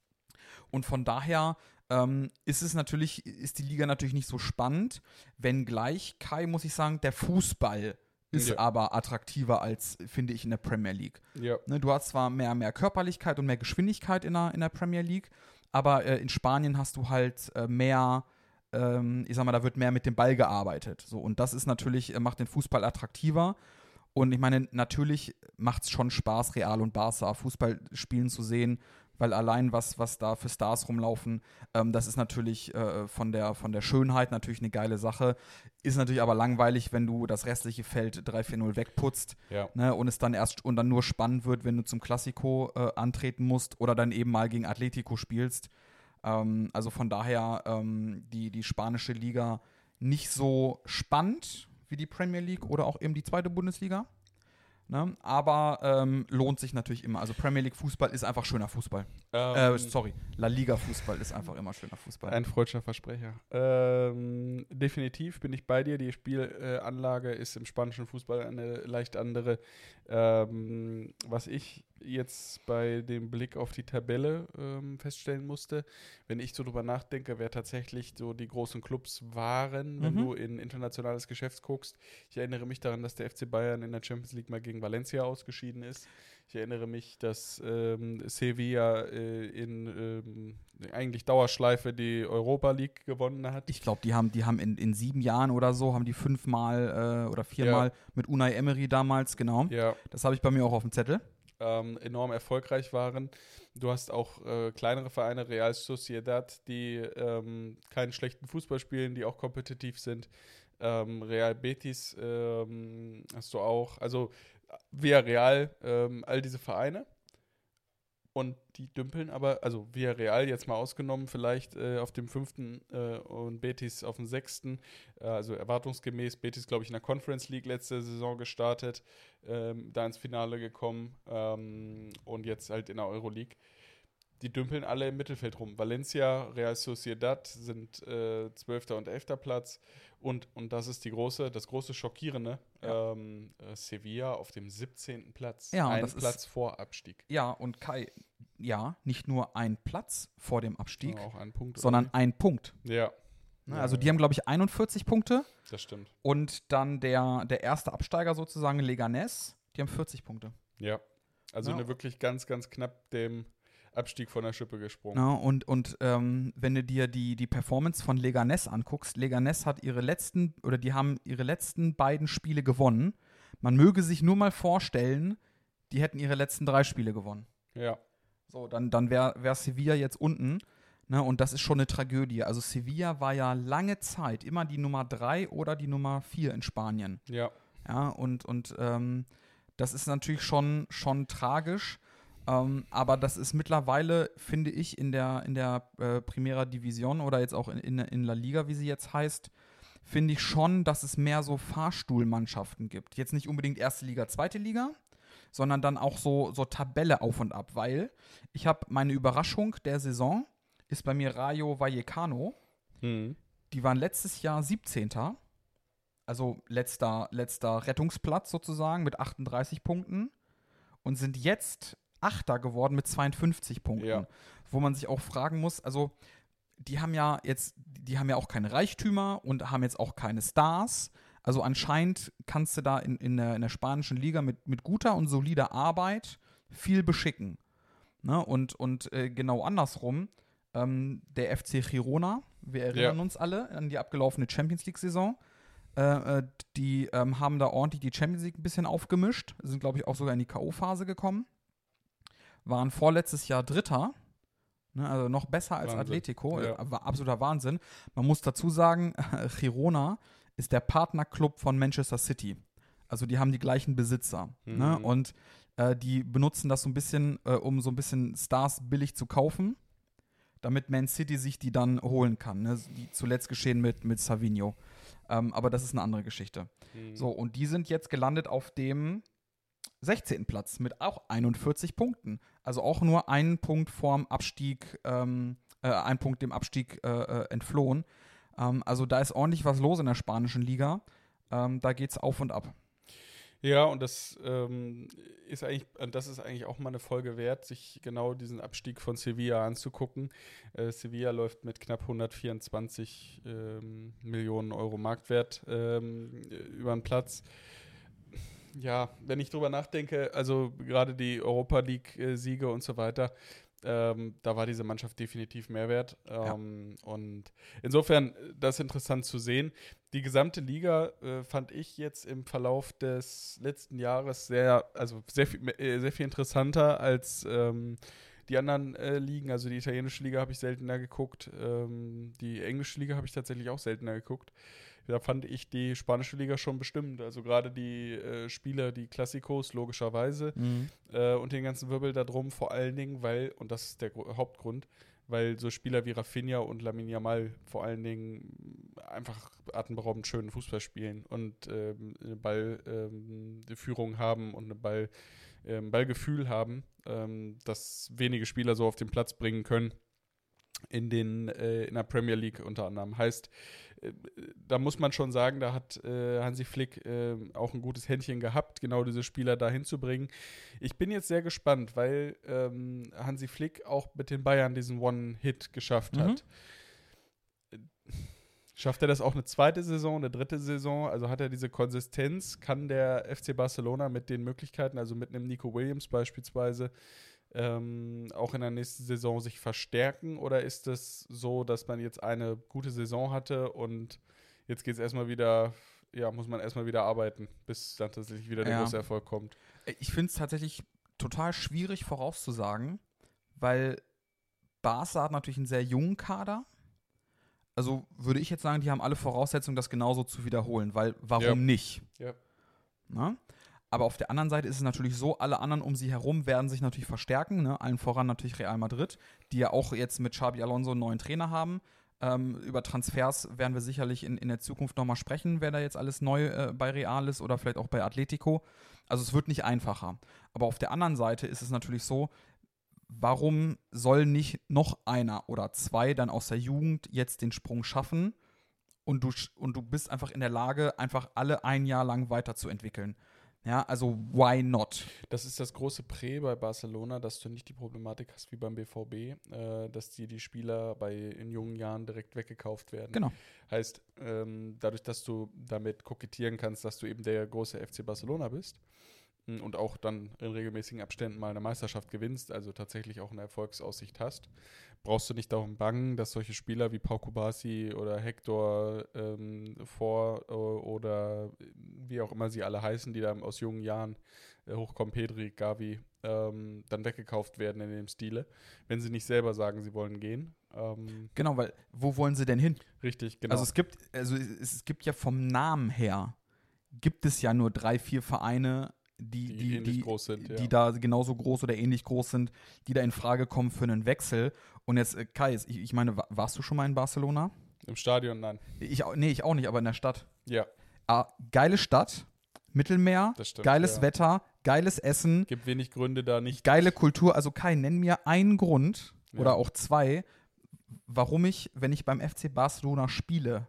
Und von daher ähm, ist es natürlich, ist die Liga natürlich nicht so spannend, wenngleich, Kai, muss ich sagen, der Fußball ist Ja. aber attraktiver als, finde ich, in der Premier League. Ja. Ne, du hast zwar mehr, mehr Körperlichkeit und mehr Geschwindigkeit in der, in der Premier League, aber äh, in Spanien hast du halt äh, mehr, ähm, ich sag mal, da wird mehr mit dem Ball gearbeitet. So, und das ist natürlich, äh, macht den Fußball attraktiver. Und ich meine, natürlich macht es schon Spaß, Real und Barca Fußball spielen zu sehen, weil allein was, was da für Stars rumlaufen, ähm, das ist natürlich äh, von, der, von der Schönheit natürlich eine geile Sache. Ist natürlich aber langweilig, wenn du das restliche Feld drei vier null wegputzt, Ja. ne, und es dann erst und dann nur spannend wird, wenn du zum Classico äh, antreten musst oder dann eben mal gegen Atletico spielst. Ähm, also von daher ähm, die, die spanische Liga nicht so spannend wie die Premier League oder auch eben die zweite Bundesliga. Ne? Aber ähm, lohnt sich natürlich immer. Also Premier League Fußball ist einfach schöner Fußball. Ähm, Äh, sorry, La Liga Fußball ist einfach immer schöner Fußball. Ein freudscher Versprecher. Ähm, definitiv bin ich bei dir. Die Spielanlage ist im spanischen Fußball eine leicht andere. Ähm, was ich jetzt bei dem Blick auf die Tabelle ähm, feststellen musste, wenn ich so drüber nachdenke, wer tatsächlich so die großen Clubs waren, wenn Mhm. du in internationales Geschäft guckst. Ich erinnere mich daran, dass der F C Bayern in der Champions League mal gegen Valencia ausgeschieden ist. Ich erinnere mich, dass ähm, Sevilla äh, in ähm, eigentlich Dauerschleife die Europa League gewonnen hat. Ich glaube, die haben, die haben in, in sieben Jahren oder so, haben die fünfmal äh, oder viermal Ja. mit Unai Emery damals, genau. Ja, Das habe ich bei mir auch auf dem Zettel. ähm, enorm erfolgreich waren. Du hast auch äh, kleinere Vereine, Real Sociedad, die ähm, keinen schlechten Fußball spielen, die auch kompetitiv sind. Ähm, Real Betis ähm, hast du auch. Also Villarreal, ähm, all diese Vereine. Und die dümpeln aber, also Villarreal jetzt mal ausgenommen, vielleicht äh, auf dem fünften äh, und Betis auf dem sechsten. Äh, also erwartungsgemäß. Betis, glaube ich, in der Conference League letzte Saison gestartet, ähm, da ins Finale gekommen ähm, und jetzt halt in der Euroleague. Die dümpeln alle im Mittelfeld rum. Valencia, Real Sociedad sind äh, zwölfter und elfter Platz. Und, und das ist die große, das große Schockierende. Ja. Ähm, äh, Sevilla auf dem siebzehnten Platz. Ja, und Ein das ist- Platz vor Abstieg. Ja, und Kai, ja, nicht nur ein Platz vor dem Abstieg, Ja, auch ein Punkt. sondern oder ein Punkt. wie? Ja. Ne, Ja, also die ja, haben, glaube ich, einundvierzig Punkte das stimmt. und dann der, der erste Absteiger sozusagen, Leganés, die haben vierzig Punkte. Ja. Also Ja. eine wirklich ganz, ganz knapp dem Abstieg von der Schippe gesprungen. Ja, und und ähm, wenn du dir die, die Performance von Leganés anguckst, Leganés hat ihre letzten, oder die haben ihre letzten beiden Spiele gewonnen. Man möge sich nur mal vorstellen, die hätten ihre letzten drei Spiele gewonnen. Ja. So, dann, dann wäre wär Sevilla jetzt unten. Ne, und das ist schon eine Tragödie. Also Sevilla war ja lange Zeit immer die Nummer drei oder die Nummer vier in Spanien. Ja. Ja, und, und ähm, das ist natürlich schon, schon tragisch. Ähm, aber das ist mittlerweile, finde ich, in der, in der äh, Primera División oder jetzt auch in, in, in La Liga, wie sie jetzt heißt, finde ich schon, dass es mehr so Fahrstuhlmannschaften gibt. Jetzt nicht unbedingt erste Liga, zweite Liga, sondern dann auch so, so Tabelle auf und ab, weil ich habe meine Überraschung der Saison ist bei mir Rayo Vallecano. Mhm. Die waren letztes Jahr siebzehnter Also letzter, letzter Rettungsplatz sozusagen mit achtunddreißig Punkten und sind jetzt Achter geworden mit zweiundfünfzig Punkten. Ja. Wo man sich auch fragen muss, also die haben ja jetzt, die haben ja auch keine Reichtümer und haben jetzt auch keine Stars. Also anscheinend kannst du da in, in, der, in der spanischen Liga mit, mit guter und solider Arbeit viel beschicken. Ne? Und, und äh, genau andersrum, ähm, der F C Girona, wir erinnern Ja. uns alle an die abgelaufene Champions League-Saison, äh, äh, die ähm, haben da ordentlich die Champions League ein bisschen aufgemischt, sind, glaube ich, auch sogar in die K O-Phase gekommen, waren vorletztes Jahr Dritter, ne, also noch besser als Wahnsinn. Atletico, Ja. äh, war absoluter Wahnsinn. Man muss dazu sagen, Girona ist der Partnerclub von Manchester City. Also die haben die gleichen Besitzer. Mhm. Ne? Und äh, die benutzen das so ein bisschen, äh, um so ein bisschen Stars billig zu kaufen, damit Man City sich die dann holen kann. Ne? Wie zuletzt geschehen mit, mit Savinho. Ähm, aber das ist eine andere Geschichte. Mhm. So, und die sind jetzt gelandet auf dem sechzehnten Platz mit auch einundvierzig Punkten. Also auch nur einen Punkt vorm Abstieg, ähm, äh, ein Punkt dem Abstieg äh, äh, entflohen. Ähm, also da ist ordentlich was los in der spanischen Liga. Ähm, da geht's auf und ab. Ja, und das ähm, ist eigentlich, das ist eigentlich auch mal eine Folge wert, sich genau diesen Abstieg von Sevilla anzugucken. Äh, Sevilla läuft mit knapp hundertvierundzwanzig ähm, Millionen Euro Marktwert ähm, über den Platz. Ja, wenn ich drüber nachdenke, also gerade die Europa League-Siege und so weiter, ähm, da war diese Mannschaft definitiv Mehrwert. Ähm, ja. Und insofern, das ist interessant zu sehen. Die gesamte Liga äh, fand ich jetzt im Verlauf des letzten Jahres sehr, also sehr viel, äh, sehr viel interessanter als ähm, die anderen äh, Ligen. Also die italienische Liga habe ich seltener geguckt. Ähm, die englische Liga habe ich tatsächlich auch seltener geguckt. Da fand ich die spanische Liga schon bestimmt. Also gerade die äh, Spiele, die Klassikos, logischerweise, Mhm. äh, und den ganzen Wirbel da drum, vor allen Dingen, weil, und das ist der Gro- Hauptgrund, weil so Spieler wie Rafinha und Lamine Yamal vor allen Dingen einfach atemberaubend schönen Fußball spielen und ähm, eine Ballführung ähm, haben und eine ähm, Ballgefühl haben, ähm, das wenige Spieler so auf den Platz bringen können in, den, äh, in der Premier League unter anderem. Heißt, äh, da muss man schon sagen, da hat äh, Hansi Flick äh, auch ein gutes Händchen gehabt, genau diese Spieler da hinzubringen. Ich bin jetzt sehr gespannt, weil ähm, Hansi Flick auch mit den Bayern diesen One-Hit geschafft Mhm. hat. Schafft er das auch eine zweite Saison, eine dritte Saison? Also hat er diese Konsistenz? Kann der F C Barcelona mit den Möglichkeiten, also mit einem Nico Williams beispielsweise, ähm, auch in der nächsten Saison sich verstärken? Oder ist es so, dass man jetzt eine gute Saison hatte und jetzt geht es erstmal wieder, ja, muss man erstmal wieder arbeiten, bis dann tatsächlich wieder der Ja. große Erfolg kommt? Ich finde es tatsächlich total schwierig vorauszusagen, weil Barca hat natürlich einen sehr jungen Kader. Also würde ich jetzt sagen, die haben alle Voraussetzungen, das genauso zu wiederholen, weil warum Ja. nicht? Ja. Na? Aber auf der anderen Seite ist es natürlich so, alle anderen um sie herum werden sich natürlich verstärken, ne? Allen voran natürlich Real Madrid, die ja auch jetzt mit Xabi Alonso einen neuen Trainer haben. Ähm, über Transfers werden wir sicherlich in, in der Zukunft nochmal sprechen, wer da jetzt alles neu äh, bei Real ist oder vielleicht auch bei Atletico. Also es wird nicht einfacher. Aber auf der anderen Seite ist es natürlich so, warum soll nicht noch einer oder zwei dann aus der Jugend jetzt den Sprung schaffen und du, sch- und du bist einfach in der Lage, einfach alle ein Jahr lang weiterzuentwickeln. Ja, also why not? Das ist das große Prä bei Barcelona, dass du nicht die Problematik hast wie beim B V B, äh, dass dir die Spieler bei in jungen Jahren direkt weggekauft werden. Genau. Heißt, ähm, dadurch, dass du damit kokettieren kannst, dass du eben der große F C Barcelona bist mh, und auch dann in regelmäßigen Abständen mal eine Meisterschaft gewinnst, also tatsächlich auch eine Erfolgsaussicht hast, brauchst du nicht darum bangen, dass solche Spieler wie Pau Kubasi oder Hector ähm, vor äh, oder wie auch immer sie alle heißen, die da aus jungen Jahren äh, hochkommen, Pedri, Gavi, ähm, dann weggekauft werden in dem Stile, wenn sie nicht selber sagen, sie wollen gehen. Ähm, Genau, weil wo wollen sie denn hin? richtig, genau. Also es gibt, also es, es gibt ja vom Namen her, gibt es ja nur drei, vier Vereine, die, Die die, ähnlich die, groß sind, ja. die da genauso groß oder ähnlich groß sind, die da in Frage kommen für einen Wechsel. Und jetzt, äh, Kai, ich, ich meine, wa- warst du schon mal in Barcelona? Im Stadion, nein. Ich, au- nee, ich auch nicht, aber in der Stadt. Ja, Ah, geile Stadt, Mittelmeer, das stimmt. geiles ja. Wetter, geiles Essen, Gibt wenig Gründe, da nicht. geile Kultur. Also Kai, nenn mir einen Grund Ja. oder auch zwei, warum ich, wenn ich beim F C Barcelona spiele,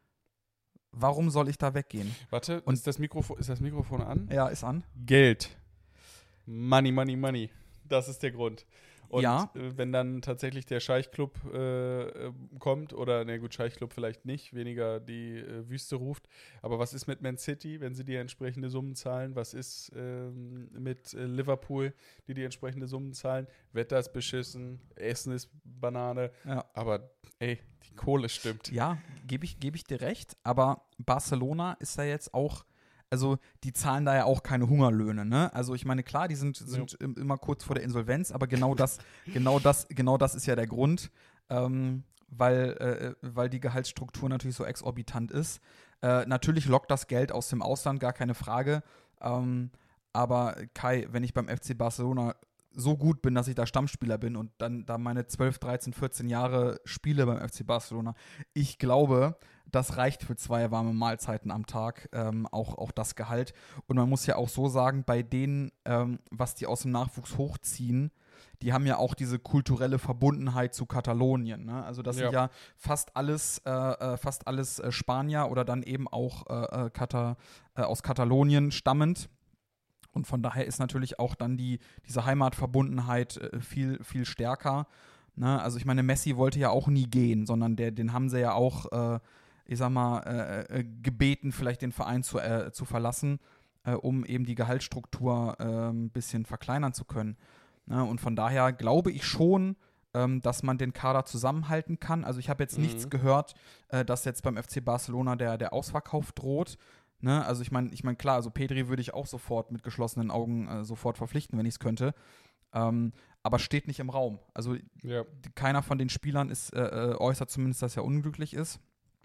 warum soll ich da weggehen? Warte, Und- ist, das Mikrofon, ist das Mikrofon an? Ja, ist an. Geld. Money, money, money. Das ist der Grund. Und Ja. äh, wenn dann tatsächlich der Scheichclub äh, äh, kommt, oder, na gut, Scheichclub vielleicht nicht, weniger die äh, Wüste ruft, aber was ist mit Man City, wenn sie die entsprechende Summen zahlen? Was ist ähm, mit äh, Liverpool, die die entsprechende Summen zahlen? Wetter ist beschissen, Essen ist Banane, Ja. aber ey, die Kohle stimmt. Ja, gebe ich, geb ich dir recht, aber Barcelona ist ja jetzt auch, also die zahlen da ja auch keine Hungerlöhne, ne? Also ich meine, klar, die sind, sind im- immer kurz vor der Insolvenz, aber genau das, genau das, genau das ist ja der Grund, ähm, weil, äh, weil die Gehaltsstruktur natürlich so exorbitant ist. Äh, natürlich lockt das Geld aus dem Ausland, gar keine Frage. Ähm, aber Kai, wenn ich beim F C Barcelona so gut bin, dass ich da Stammspieler bin und dann da meine zwölf, dreizehn, vierzehn Jahre spiele beim F C Barcelona, ich glaube, das reicht für zwei warme Mahlzeiten am Tag, ähm, auch, auch das Gehalt. Und man muss ja auch so sagen, bei denen, ähm, was die aus dem Nachwuchs hochziehen, die haben ja auch diese kulturelle Verbundenheit zu Katalonien. Ne? Also das sind Ja. ja fast alles, äh, äh, fast alles äh, Spanier oder dann eben auch äh, äh, Kata, äh, aus Katalonien stammend. Und von daher ist natürlich auch dann die, diese Heimatverbundenheit äh, viel, viel stärker. Ne? Also ich meine, Messi wollte ja auch nie gehen, sondern der, den haben sie ja auch, äh, ich sag mal, äh, äh, gebeten, vielleicht den Verein zu, äh, zu verlassen, äh, um eben die Gehaltsstruktur äh, ein bisschen verkleinern zu können. Ne? Und von daher glaube ich schon, ähm, dass man den Kader zusammenhalten kann. Also ich habe jetzt Mhm. nichts gehört, äh, dass jetzt beim F C Barcelona der, der Ausverkauf droht. Ne? Also ich meine, ich meine, klar, also Pedri würde ich auch sofort mit geschlossenen Augen äh, sofort verpflichten, wenn ich es könnte. Ähm, aber steht nicht im Raum. Also Ja. die- keiner von den Spielern ist, äh, äh, äußert zumindest, dass er unglücklich ist.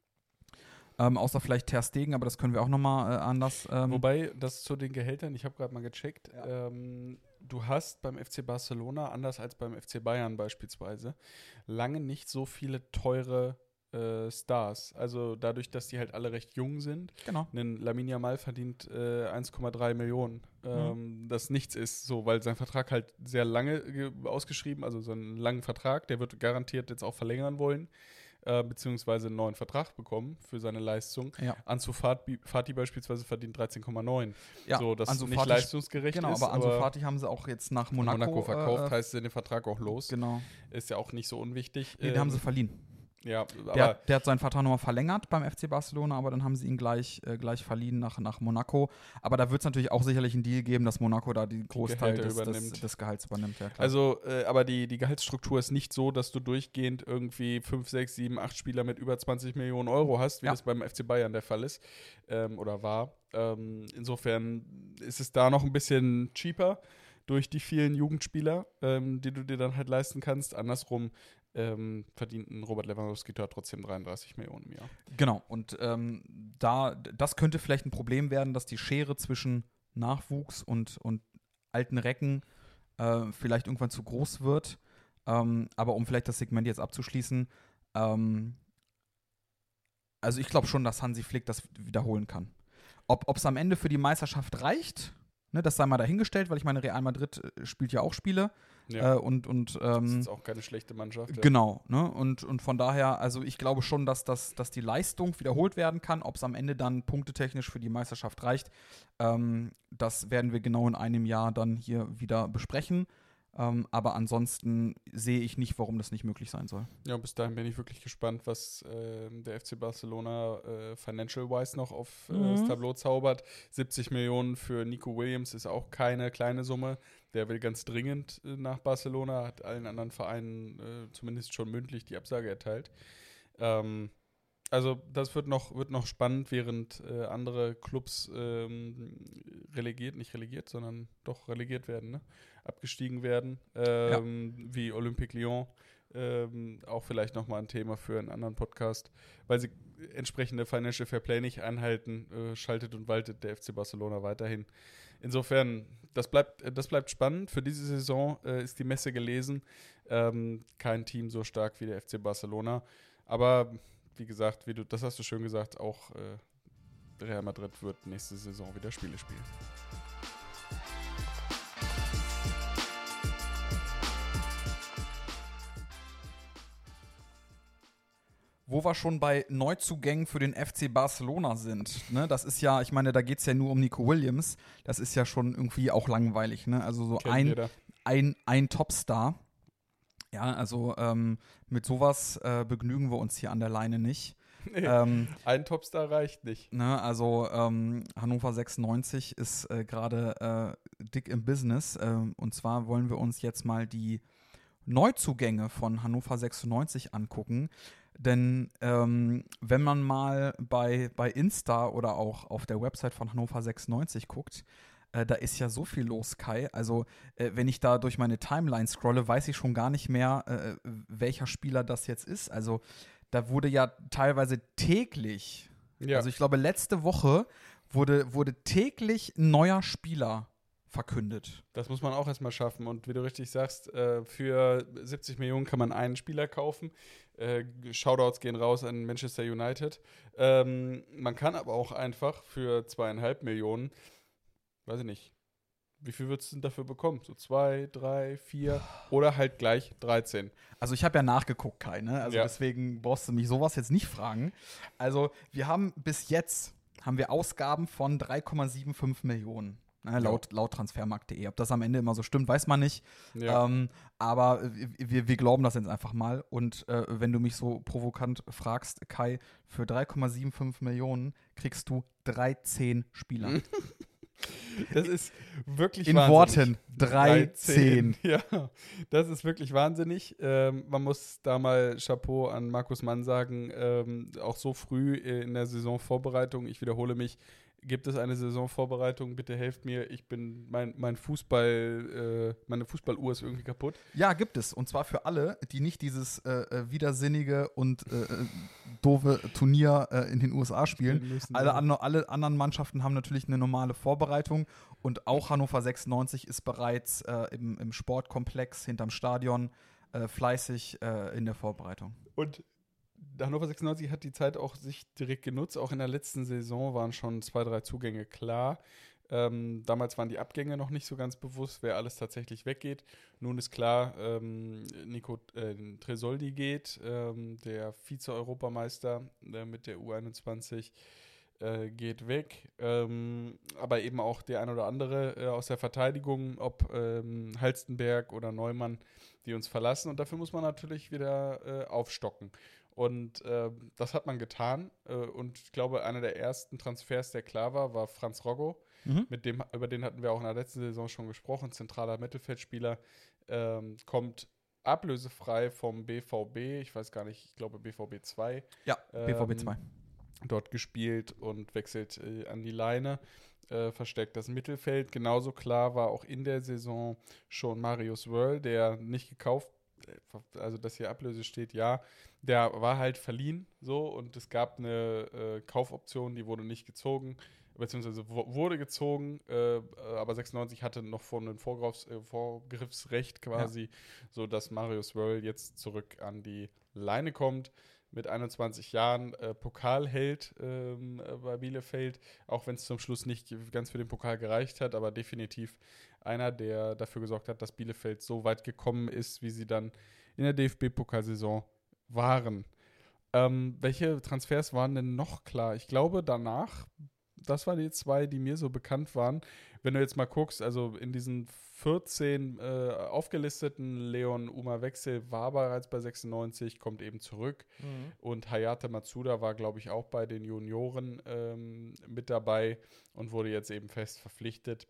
Ähm, außer vielleicht Ter Stegen, aber das können wir auch nochmal äh, anders. Ähm, Wobei, das zu den Gehältern, ich habe gerade mal gecheckt, Ja. ähm, du hast beim F C Barcelona, anders als beim F C Bayern beispielsweise, lange nicht so viele teure äh, Stars. Also dadurch, dass die halt alle recht jung sind. Genau. Ein Lamine Yamal verdient äh, eins Komma drei Millionen. Ähm, mhm. Das nichts ist, so, weil sein Vertrag halt sehr lange ge- ausgeschrieben, also so einen langen Vertrag, der wird garantiert jetzt auch verlängern wollen. Äh, beziehungsweise einen neuen Vertrag bekommen für seine Leistung. Ja. Ansu Fati, Fati beispielsweise verdient dreizehn Komma neun. Ja, so, das Ansu nicht Fati, leistungsgerecht genau, ist. aber Ansu Fati haben sie auch jetzt nach Monaco, Monaco verkauft, äh, heißt den Vertrag auch los. Genau. Ist ja auch nicht so unwichtig. Nee, den ähm, haben sie verliehen. Ja, aber Der, der hat seinen Vertrag nochmal verlängert beim F C Barcelona, aber dann haben sie ihn gleich, äh, gleich verliehen nach, nach Monaco. Aber da wird es natürlich auch sicherlich einen Deal geben, dass Monaco da den Großteil des, des, des Gehalts übernimmt. Ja, klar. Also, äh, aber die, die Gehaltsstruktur ist nicht so, dass du durchgehend irgendwie fünf, sechs, sieben, acht Spieler mit über zwanzig Millionen Euro hast, wie Ja. das beim F C Bayern der Fall ist ähm, oder war. Ähm, insofern ist es da noch ein bisschen cheaper durch die vielen Jugendspieler, ähm, die du dir dann halt leisten kannst. Andersrum ähm, verdient ein Robert Lewandowski da trotzdem dreiunddreißig Millionen im Jahr. Genau, und ähm, da, das könnte vielleicht ein Problem werden, dass die Schere zwischen Nachwuchs und, und alten Recken äh, vielleicht irgendwann zu groß wird. Ähm, aber um vielleicht das Segment jetzt abzuschließen, ähm, also ich glaube schon, dass Hansi Flick das wiederholen kann. Ob es am Ende für die Meisterschaft reicht, ne, das sei mal dahingestellt, weil ich meine, Real Madrid äh, spielt ja auch Spiele. Ja. Äh, und, und, ähm, das ist auch keine schlechte Mannschaft. Ja. Genau, ne? Und, und von daher, also ich glaube schon, dass, das, dass die Leistung wiederholt werden kann. Ob es am Ende dann punktetechnisch für die Meisterschaft reicht, ähm, das werden wir genau in einem Jahr dann hier wieder besprechen. Ähm, aber ansonsten sehe ich nicht, warum das nicht möglich sein soll. Ja, bis dahin bin ich wirklich gespannt, was äh, der F C Barcelona äh, financial-wise noch auf äh, Mhm. das Tableau zaubert. siebzig Millionen für Nico Williams ist auch keine kleine Summe. Der will ganz dringend äh, nach Barcelona, hat allen anderen Vereinen äh, zumindest schon mündlich die Absage erteilt. Ähm, also das wird noch, wird noch spannend, während äh, andere Clubs ähm, relegiert, nicht relegiert, sondern doch relegiert werden, ne? Abgestiegen werden, ähm, ja. wie Olympique Lyon. Ähm, auch vielleicht nochmal ein Thema für einen anderen Podcast, weil sie entsprechende Financial Fair Play nicht einhalten, äh, schaltet und waltet der F C Barcelona weiterhin. Insofern, das bleibt, das bleibt spannend. Für diese Saison äh, ist die Messe gelesen. Ähm, kein Team so stark wie der F C Barcelona. Aber wie gesagt, wie du, das hast du schön gesagt, auch äh, Real Madrid wird nächste Saison wieder Spiele spielen. Wo wir schon bei Neuzugängen für den F C Barcelona sind, ne, das ist ja, ich meine, da geht es ja nur um Nico Williams, das ist ja schon irgendwie auch langweilig, ne, also so ein, ein, ein Topstar, ja, also ähm, mit sowas äh, begnügen wir uns hier an der Leine nicht. Nee, ähm, ein Topstar reicht nicht. Ne, also ähm, Hannover sechsundneunzig ist äh, gerade äh, dick im Business, äh, und zwar wollen wir uns jetzt mal die Neuzugänge von Hannover sechsundneunzig angucken. Denn ähm, wenn man mal bei, bei Insta oder auch auf der Website von Hannover sechsundneunzig guckt, äh, da ist ja so viel los, Kai. Also äh, wenn ich da durch meine Timeline scrolle, weiß ich schon gar nicht mehr, äh, welcher Spieler das jetzt ist. Also da wurde ja teilweise täglich, ja. also ich glaube letzte Woche wurde, wurde täglich ein neuer Spieler verkündet. Das muss man auch erstmal schaffen. Und wie du richtig sagst, äh, für siebzig Millionen kann man einen Spieler kaufen. Äh, Shoutouts gehen raus an Manchester United. Ähm, man kann aber auch einfach für zweieinhalb Millionen, weiß ich nicht, wie viel würdest du denn dafür bekommen? So zwei, drei, vier oder halt gleich dreizehn. Also ich habe ja nachgeguckt, Kai, ne? Also ja. deswegen brauchst du mich sowas jetzt nicht fragen. Also wir haben bis jetzt haben wir Ausgaben von drei Komma fünfundsiebzig Millionen. Ne, laut, ja. laut transfermarkt punkt de. Ob das am Ende immer so stimmt, weiß man nicht. Ja. Ähm, aber wir, wir glauben das jetzt einfach mal. Und äh, wenn du mich so provokant fragst, Kai, für drei Komma fünfundsiebzig Millionen kriegst du dreizehn Spieler. Das ist wirklich In wahnsinnig. Worten, dreizehn. Ja, das ist wirklich wahnsinnig. Ähm, man muss da mal Chapeau an Markus Mann sagen, ähm, auch so früh in der Saisonvorbereitung, ich wiederhole mich, gibt es eine Saisonvorbereitung? Bitte helft mir. Ich bin, mein, mein Fußball, äh, meine Fußballuhr ist irgendwie kaputt. Ja, gibt es. Und zwar für alle, die nicht dieses äh, widersinnige und äh, doofe Turnier äh, in den U S A spielen. Müssen, alle, ja. an, alle anderen Mannschaften haben natürlich eine normale Vorbereitung. Und auch Hannover sechsundneunzig ist bereits äh, im, im Sportkomplex hinterm Stadion äh, fleißig äh, in der Vorbereitung. Und Hannover sechsundneunzig hat die Zeit auch sich direkt genutzt. Auch in der letzten Saison waren schon zwei, drei Zugänge klar. Ähm, damals waren die Abgänge noch nicht so ganz bewusst, wer alles tatsächlich weggeht. Nun ist klar, ähm, Nico äh, Tresoldi geht, ähm, der Vize-Europameister äh, mit der U einundzwanzig äh, geht weg. Ähm, aber eben auch der ein oder andere äh, aus der Verteidigung, ob ähm, Halstenberg oder Neumann, die uns verlassen. Und dafür muss man natürlich wieder äh, aufstocken. Und äh, das hat man getan. Äh, und ich glaube, einer der ersten Transfers, der klar war, war Franz Roggo. Mhm. Mit dem, über den hatten wir auch in der letzten Saison schon gesprochen. Zentraler Mittelfeldspieler, ähm, kommt ablösefrei vom B V B. Ich weiß gar nicht, ich glaube B V B zwei. Ja, ähm, B V B zwei. Dort gespielt und wechselt äh, an die Leine. Äh, verstärkt das Mittelfeld. Genauso klar war auch in der Saison schon Marius Wörl, der nicht gekauft, also dass hier Ablöse steht, ja, der war halt verliehen so und es gab eine äh, Kaufoption, die wurde nicht gezogen, beziehungsweise w- wurde gezogen, äh, aber sechsundneunzig hatte noch vor einem Vorgriffs- äh, Vorgriffsrecht quasi, ja. So dass Marius Wörl jetzt zurück an die Leine kommt. Mit einundzwanzig Jahren äh, Pokalheld ähm, bei Bielefeld, auch wenn es zum Schluss nicht ganz für den Pokal gereicht hat, aber definitiv einer, der dafür gesorgt hat, dass Bielefeld so weit gekommen ist, wie sie dann in der D F B-Pokalsaison waren. Ähm, welche Transfers waren denn noch klar? Ich glaube, danach, das waren die zwei, die mir so bekannt waren. Wenn du jetzt mal guckst, also in diesen vierzehn äh, aufgelisteten, Leon Uma-Wechsel war bereits bei sechsundneunzig, kommt eben zurück. Mhm. Und Hayate Matsuda war, glaube ich, auch bei den Junioren ähm, mit dabei und wurde jetzt eben fest verpflichtet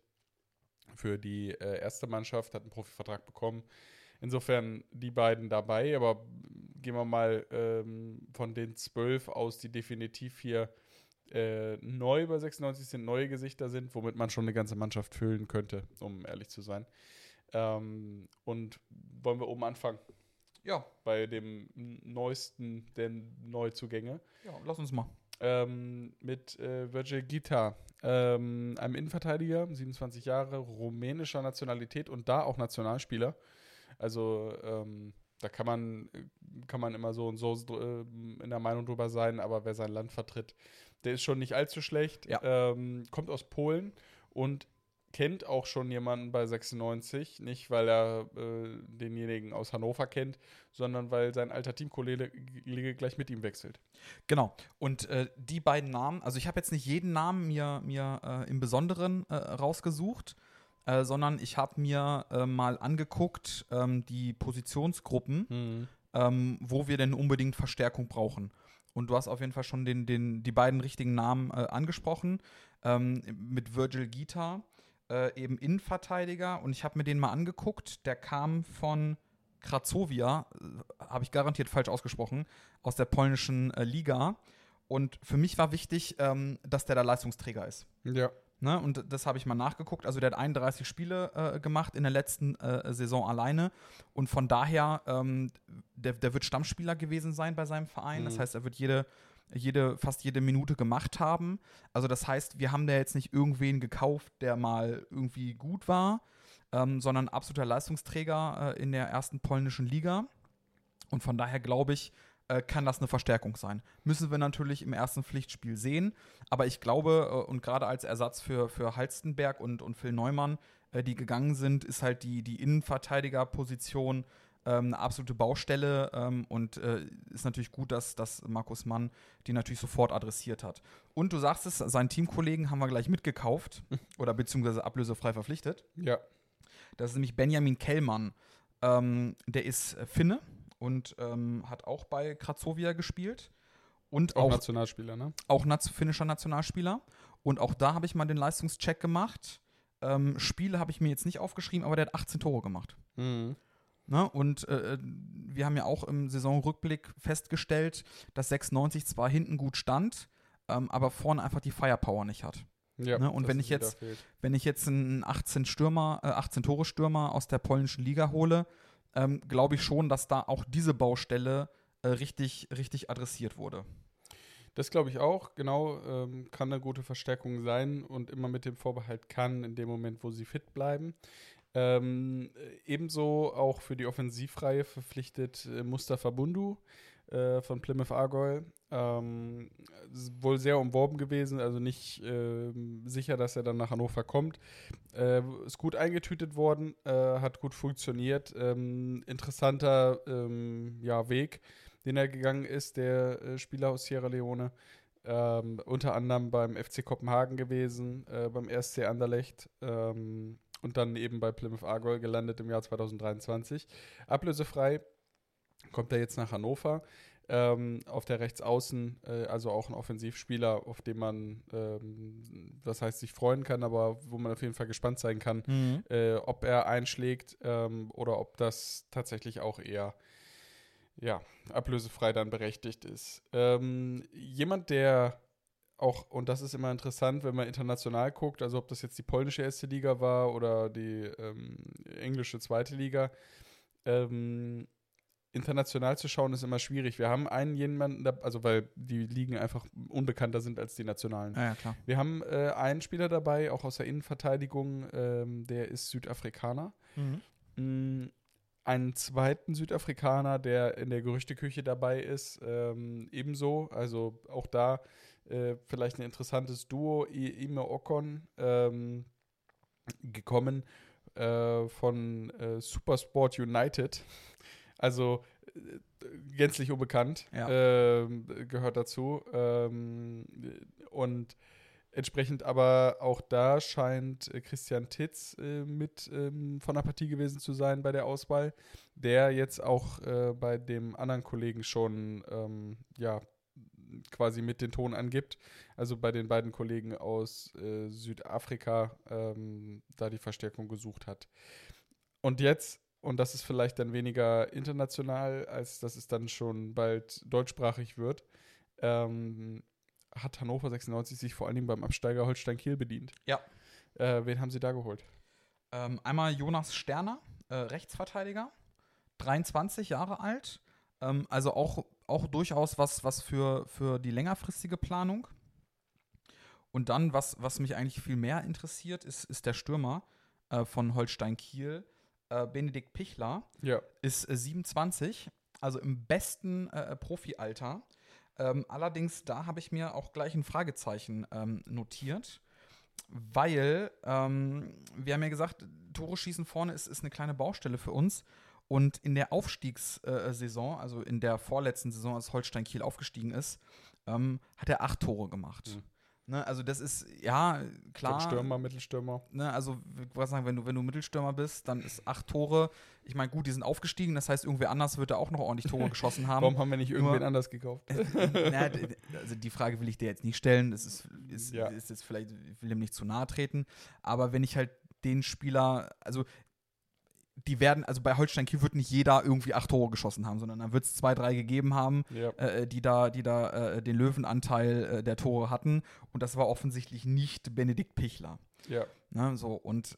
für die äh, erste Mannschaft, hat einen Profivertrag bekommen. Insofern die beiden dabei, aber gehen wir mal ähm, von den zwölf aus, die definitiv hier Äh, neu bei sechsundneunzig sind, neue Gesichter sind, womit man schon eine ganze Mannschaft füllen könnte, um ehrlich zu sein. Ähm, und wollen wir oben anfangen? Ja. Bei dem neuesten der Neuzugänge. Ja, lass uns mal. Ähm, mit äh, Virgil Gita, ähm, einem Innenverteidiger, siebenundzwanzig Jahre, rumänischer Nationalität und da auch Nationalspieler. Also ähm, da kann man, kann man immer so und so äh, in der Meinung drüber sein, aber wer sein Land vertritt, der ist schon nicht allzu schlecht. Ja. Ähm, kommt aus Polen und kennt auch schon jemanden bei sechsundneunzig. Nicht, weil er äh, denjenigen aus Hannover kennt, sondern weil sein alter Teamkollege gleich mit ihm wechselt. Genau. Und äh, die beiden Namen, also ich habe jetzt nicht jeden Namen mir, mir äh, im Besonderen äh, rausgesucht, äh, sondern ich habe mir äh, mal angeguckt, ähm, die Positionsgruppen, mhm. ähm, wo wir denn unbedingt Verstärkung brauchen. Und du hast auf jeden Fall schon den, den, die beiden richtigen Namen äh, angesprochen. Ähm, mit Virgil Gita, äh, eben Innenverteidiger. Und ich habe mir den mal angeguckt. Der kam von Krakowia, äh, habe ich garantiert falsch ausgesprochen, aus der polnischen äh, Liga. Und für mich war wichtig, ähm, dass der da Leistungsträger ist. Ja. Ne? Und das habe ich mal nachgeguckt. Also der hat einunddreißig Spiele äh, gemacht in der letzten äh, Saison alleine. Und von daher, ähm, der, der wird Stammspieler gewesen sein bei seinem Verein. Mhm. Das heißt, er wird jede, jede, fast jede Minute gemacht haben. Also das heißt, wir haben da jetzt nicht irgendwen gekauft, der mal irgendwie gut war, ähm, sondern absoluter Leistungsträger äh, in der ersten polnischen Liga. Und von daher glaube ich, kann das eine Verstärkung sein. Müssen wir natürlich im ersten Pflichtspiel sehen, aber ich glaube, und gerade als Ersatz für, für Halstenberg und, und Phil Neumann, die gegangen sind, ist halt die, die Innenverteidigerposition ähm, eine absolute Baustelle ähm, und äh, ist natürlich gut, dass, dass Markus Mann die natürlich sofort adressiert hat. Und du sagst es, seinen Teamkollegen haben wir gleich mitgekauft oder beziehungsweise ablösefrei verpflichtet. Ja. Das ist nämlich Benjamin Kellmann. Ähm, der ist Finne. Und ähm, hat auch bei Krakowia gespielt. Und auch, auch Nationalspieler, ne? Auch naz- finnischer Nationalspieler. Und auch da habe ich mal den Leistungscheck gemacht. Ähm, Spiele habe ich mir jetzt nicht aufgeschrieben, aber der hat achtzehn Tore gemacht. Mhm. Ne? Und äh, wir haben ja auch im Saisonrückblick festgestellt, dass sechsundneunzig zwar hinten gut stand, ähm, aber vorne einfach die Firepower nicht hat. Ja, ne? Und wenn ich jetzt, wenn ich jetzt einen achtzehn Stürmer, äh, achtzehn Tore Stürmer aus der polnischen Liga hole, Ähm, glaube ich schon, dass da auch diese Baustelle äh, richtig, richtig adressiert wurde. Das glaube ich auch, genau, ähm, kann eine gute Verstärkung sein und immer mit dem Vorbehalt kann, in dem Moment, wo sie fit bleiben. Ähm, ebenso auch für die Offensivreihe verpflichtet äh, Mustafa Bundu, äh, von Plymouth Argyle. Ähm, wohl sehr umworben gewesen, also nicht äh, sicher, dass er dann nach Hannover kommt. Äh, ist gut eingetütet worden, äh, hat gut funktioniert. Ähm, interessanter ähm, ja, Weg, den er gegangen ist, der äh, Spieler aus Sierra Leone. Ähm, unter anderem beim F C Kopenhagen gewesen, äh, beim R S C Anderlecht ähm, und dann eben bei Plymouth Argyle gelandet im Jahr zwanzig dreiundzwanzig. Ablösefrei kommt er jetzt nach Hannover. Ähm, auf der Rechtsaußen, äh, also auch ein Offensivspieler, auf den man, ähm, das heißt, sich freuen kann, aber wo man auf jeden Fall gespannt sein kann, Mhm. äh, ob er einschlägt ähm, oder ob das tatsächlich auch eher ja, ablösefrei dann berechtigt ist. Ähm, jemand, der auch, und das ist immer interessant, wenn man international guckt, also ob das jetzt die polnische erste Liga war oder die ähm, englische zweite Liga, ähm, international zu schauen ist immer schwierig. Wir haben einen jemanden, da- also weil die Ligen einfach unbekannter sind als die nationalen. Ja, ja, klar. Wir haben äh, einen Spieler dabei, auch aus der Innenverteidigung, ähm, der ist Südafrikaner. Mm, Einen zweiten Südafrikaner, der in der Gerüchteküche dabei ist, ähm, ebenso. Also auch da äh, vielleicht ein interessantes Duo, I- Ime Okon, ähm, gekommen äh, von äh, Supersport United. Also äh, gänzlich unbekannt, Ja. ähm, gehört dazu. Ähm, und entsprechend aber auch da scheint äh, Christian Titz äh, mit ähm, von der Partie gewesen zu sein bei der Auswahl, der jetzt auch äh, bei dem anderen Kollegen schon ähm, ja quasi mit den Ton angibt. Also bei den beiden Kollegen aus äh, Südafrika ähm, da die Verstärkung gesucht hat. Und jetzt, und das ist vielleicht dann weniger international, als dass es dann schon bald deutschsprachig wird, ähm, hat Hannover sechsundneunzig sich vor allen Dingen beim Absteiger Holstein Kiel bedient. Ja. Äh, wen haben sie da geholt? Ähm, einmal Jonas Sterner, äh, Rechtsverteidiger, dreiundzwanzig Jahre alt. Ähm, also auch, auch durchaus was, was für, für die längerfristige Planung. Und dann, was, was mich eigentlich viel mehr interessiert, ist, ist der Stürmer äh, von Holstein Kiel, äh, Benedikt Pichler, Ja. ist äh, siebenundzwanzig, also im besten äh, Profi-Alter. Ähm, allerdings, da habe ich mir auch gleich ein Fragezeichen ähm, notiert, weil ähm, wir haben ja gesagt, Tore schießen vorne ist, ist eine kleine Baustelle für uns. Und in der Aufstiegssaison, also in der vorletzten Saison, als Holstein Kiel aufgestiegen ist, ähm, hat er acht Tore gemacht. Mhm. Ne, also das ist, ja, klar. Stürmer, Mittelstürmer. Ne, also, was sagen, wenn du, wenn du Mittelstürmer bist, dann ist acht Tore. Ich meine, gut, die sind aufgestiegen, das heißt, irgendwer anders wird da auch noch ordentlich Tore geschossen haben. Warum haben wir nicht irgendwen Nur- anders gekauft? Na, d- d- also die Frage will ich dir jetzt nicht stellen. Das ist, ist, Ja. ist jetzt vielleicht, ich will ihm nicht zu nahe treten. Aber wenn ich halt den Spieler, also die werden, also bei Holstein Kiel wird nicht jeder irgendwie acht Tore geschossen haben, sondern dann wird es zwei, drei gegeben haben, Ja. äh, die da, die da äh, den Löwenanteil äh, der Tore hatten. Und das war offensichtlich nicht Benedikt Pichler. Ja. Ne, so, und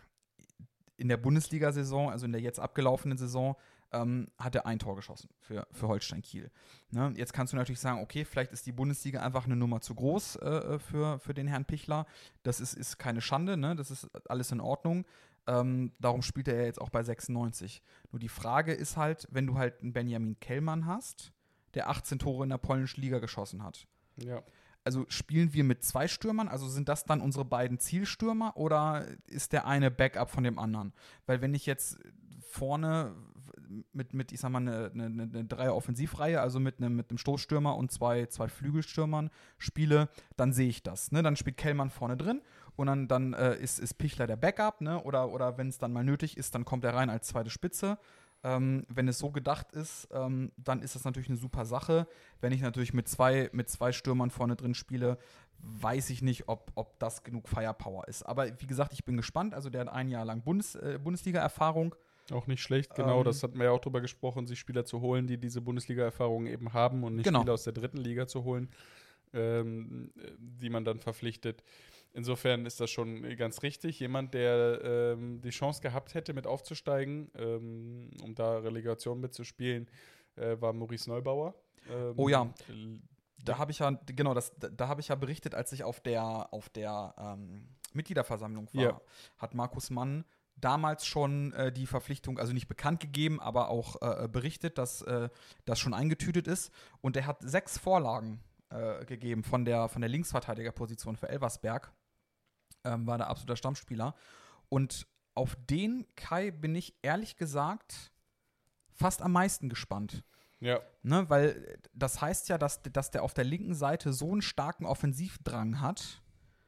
in der Bundesliga-Saison, also in der jetzt abgelaufenen Saison, ähm, hat er ein Tor geschossen für, für Holstein Kiel. Ne, jetzt kannst du natürlich sagen, okay, vielleicht ist die Bundesliga einfach eine Nummer zu groß äh, für, für den Herrn Pichler. Das ist, ist keine Schande, ne? Das ist alles in Ordnung. Ähm, darum spielt er jetzt auch bei sechsundneunzig. Nur die Frage ist halt, wenn du halt einen Benjamin Kellmann hast, der achtzehn Tore in der polnischen Liga geschossen hat. Ja. Also spielen wir mit zwei Stürmern? Also sind das dann unsere beiden Zielstürmer oder ist der eine Backup von dem anderen? Weil wenn ich jetzt vorne mit, mit ich sag mal, eine, eine, eine Dreier-Offensivreihe, also mit einem, mit einem Stoßstürmer und zwei, zwei Flügelstürmern spiele, dann sehe ich das. Ne? Dann spielt Kellmann vorne drin und dann, dann äh, ist, ist Pichler der Backup, ne? Oder, oder wenn es dann mal nötig ist, dann kommt er rein als zweite Spitze. Ähm, wenn es so gedacht ist, ähm, dann ist das natürlich eine super Sache. Wenn ich natürlich mit zwei, mit zwei Stürmern vorne drin spiele, weiß ich nicht, ob, ob das genug Firepower ist. Aber wie gesagt, ich bin gespannt. Also der hat ein Jahr lang Bundes, äh, Bundesliga-Erfahrung. Auch nicht schlecht, genau. Ähm, das hatten wir ja auch drüber gesprochen, sich Spieler zu holen, die diese Bundesliga-Erfahrung eben haben und nicht Genau. Spieler aus der dritten Liga zu holen, ähm, die man dann verpflichtet. Insofern ist das schon ganz richtig. Jemand, der ähm, die Chance gehabt hätte, mit aufzusteigen, ähm, um da Relegation mitzuspielen, äh, war Maurice Neubauer. Ähm, Oh ja. l- Da habe ich ja, genau, das, da, da habe ich ja berichtet, als ich auf der, auf der ähm, Mitgliederversammlung war, Ja. hat Markus Mann damals schon äh, die Verpflichtung, also nicht bekannt gegeben, aber auch äh, berichtet, dass äh, das schon eingetütet ist. Und er hat sechs Vorlagen äh, gegeben von der, von der Linksverteidigerposition für Elversberg. Ähm, war der absoluter Stammspieler. Und auf den Kai bin ich ehrlich gesagt fast am meisten gespannt. Ja. Ne, weil das heißt ja, dass, dass der auf der linken Seite so einen starken Offensivdrang hat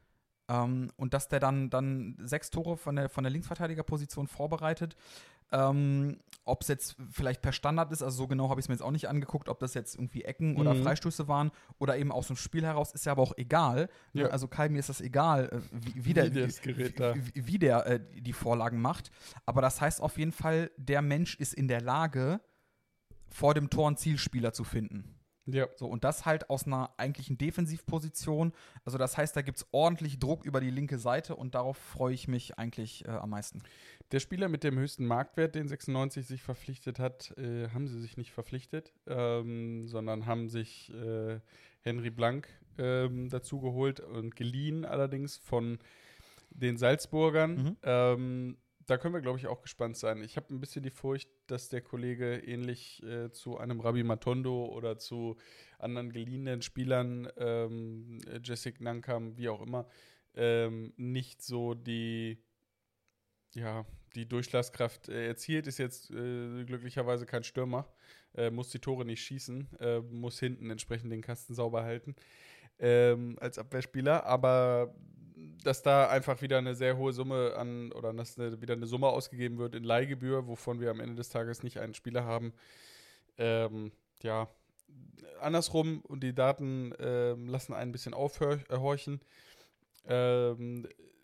ähm, und dass der dann, dann sechs Tore von der, von der Linksverteidigerposition vorbereitet. Ähm, ob es jetzt vielleicht per Standard ist, also so genau habe ich es mir jetzt auch nicht angeguckt, ob das jetzt irgendwie Ecken oder Mhm. Freistöße waren oder eben aus dem Spiel heraus, ist ja aber auch egal. Ja. Ne? Also Kai, mir ist das egal, äh, wie, wie, der, Wie das Gerät wie, da. wie, wie der äh, die Vorlagen macht. Aber das heißt auf jeden Fall, der Mensch ist in der Lage, vor dem Tor einen Zielspieler zu finden. Ja. So, und das halt aus einer eigentlichen Defensivposition. Also das heißt, da gibt es ordentlich Druck über die linke Seite und darauf freue ich mich eigentlich äh, am meisten. Der Spieler mit dem höchsten Marktwert, den sechsundneunzig sich verpflichtet hat, äh, haben sie sich nicht verpflichtet, ähm, sondern haben sich äh, Henry Blank ähm, dazu geholt und geliehen allerdings von den Salzburgern. Mhm. Ähm, da können wir, glaube ich, auch gespannt sein. Ich habe ein bisschen die Furcht, dass der Kollege ähnlich äh, zu einem Rabbi Matondo oder zu anderen geliehenen Spielern, ähm, Jessic Nankam, wie auch immer, ähm, nicht so die, ja, die Durchschlagskraft äh, erzielt. Ist jetzt äh, glücklicherweise kein Stürmer, äh, muss die Tore nicht schießen, äh, muss hinten entsprechend den Kasten sauber halten ähm, als Abwehrspieler, aber dass da einfach wieder eine sehr hohe Summe an, oder dass eine, wieder eine Summe ausgegeben wird in Leihgebühr, wovon wir am Ende des Tages nicht einen Spieler haben. Ähm, ja, andersrum, und die Daten ähm, lassen einen ein bisschen aufhorchen. Ähm,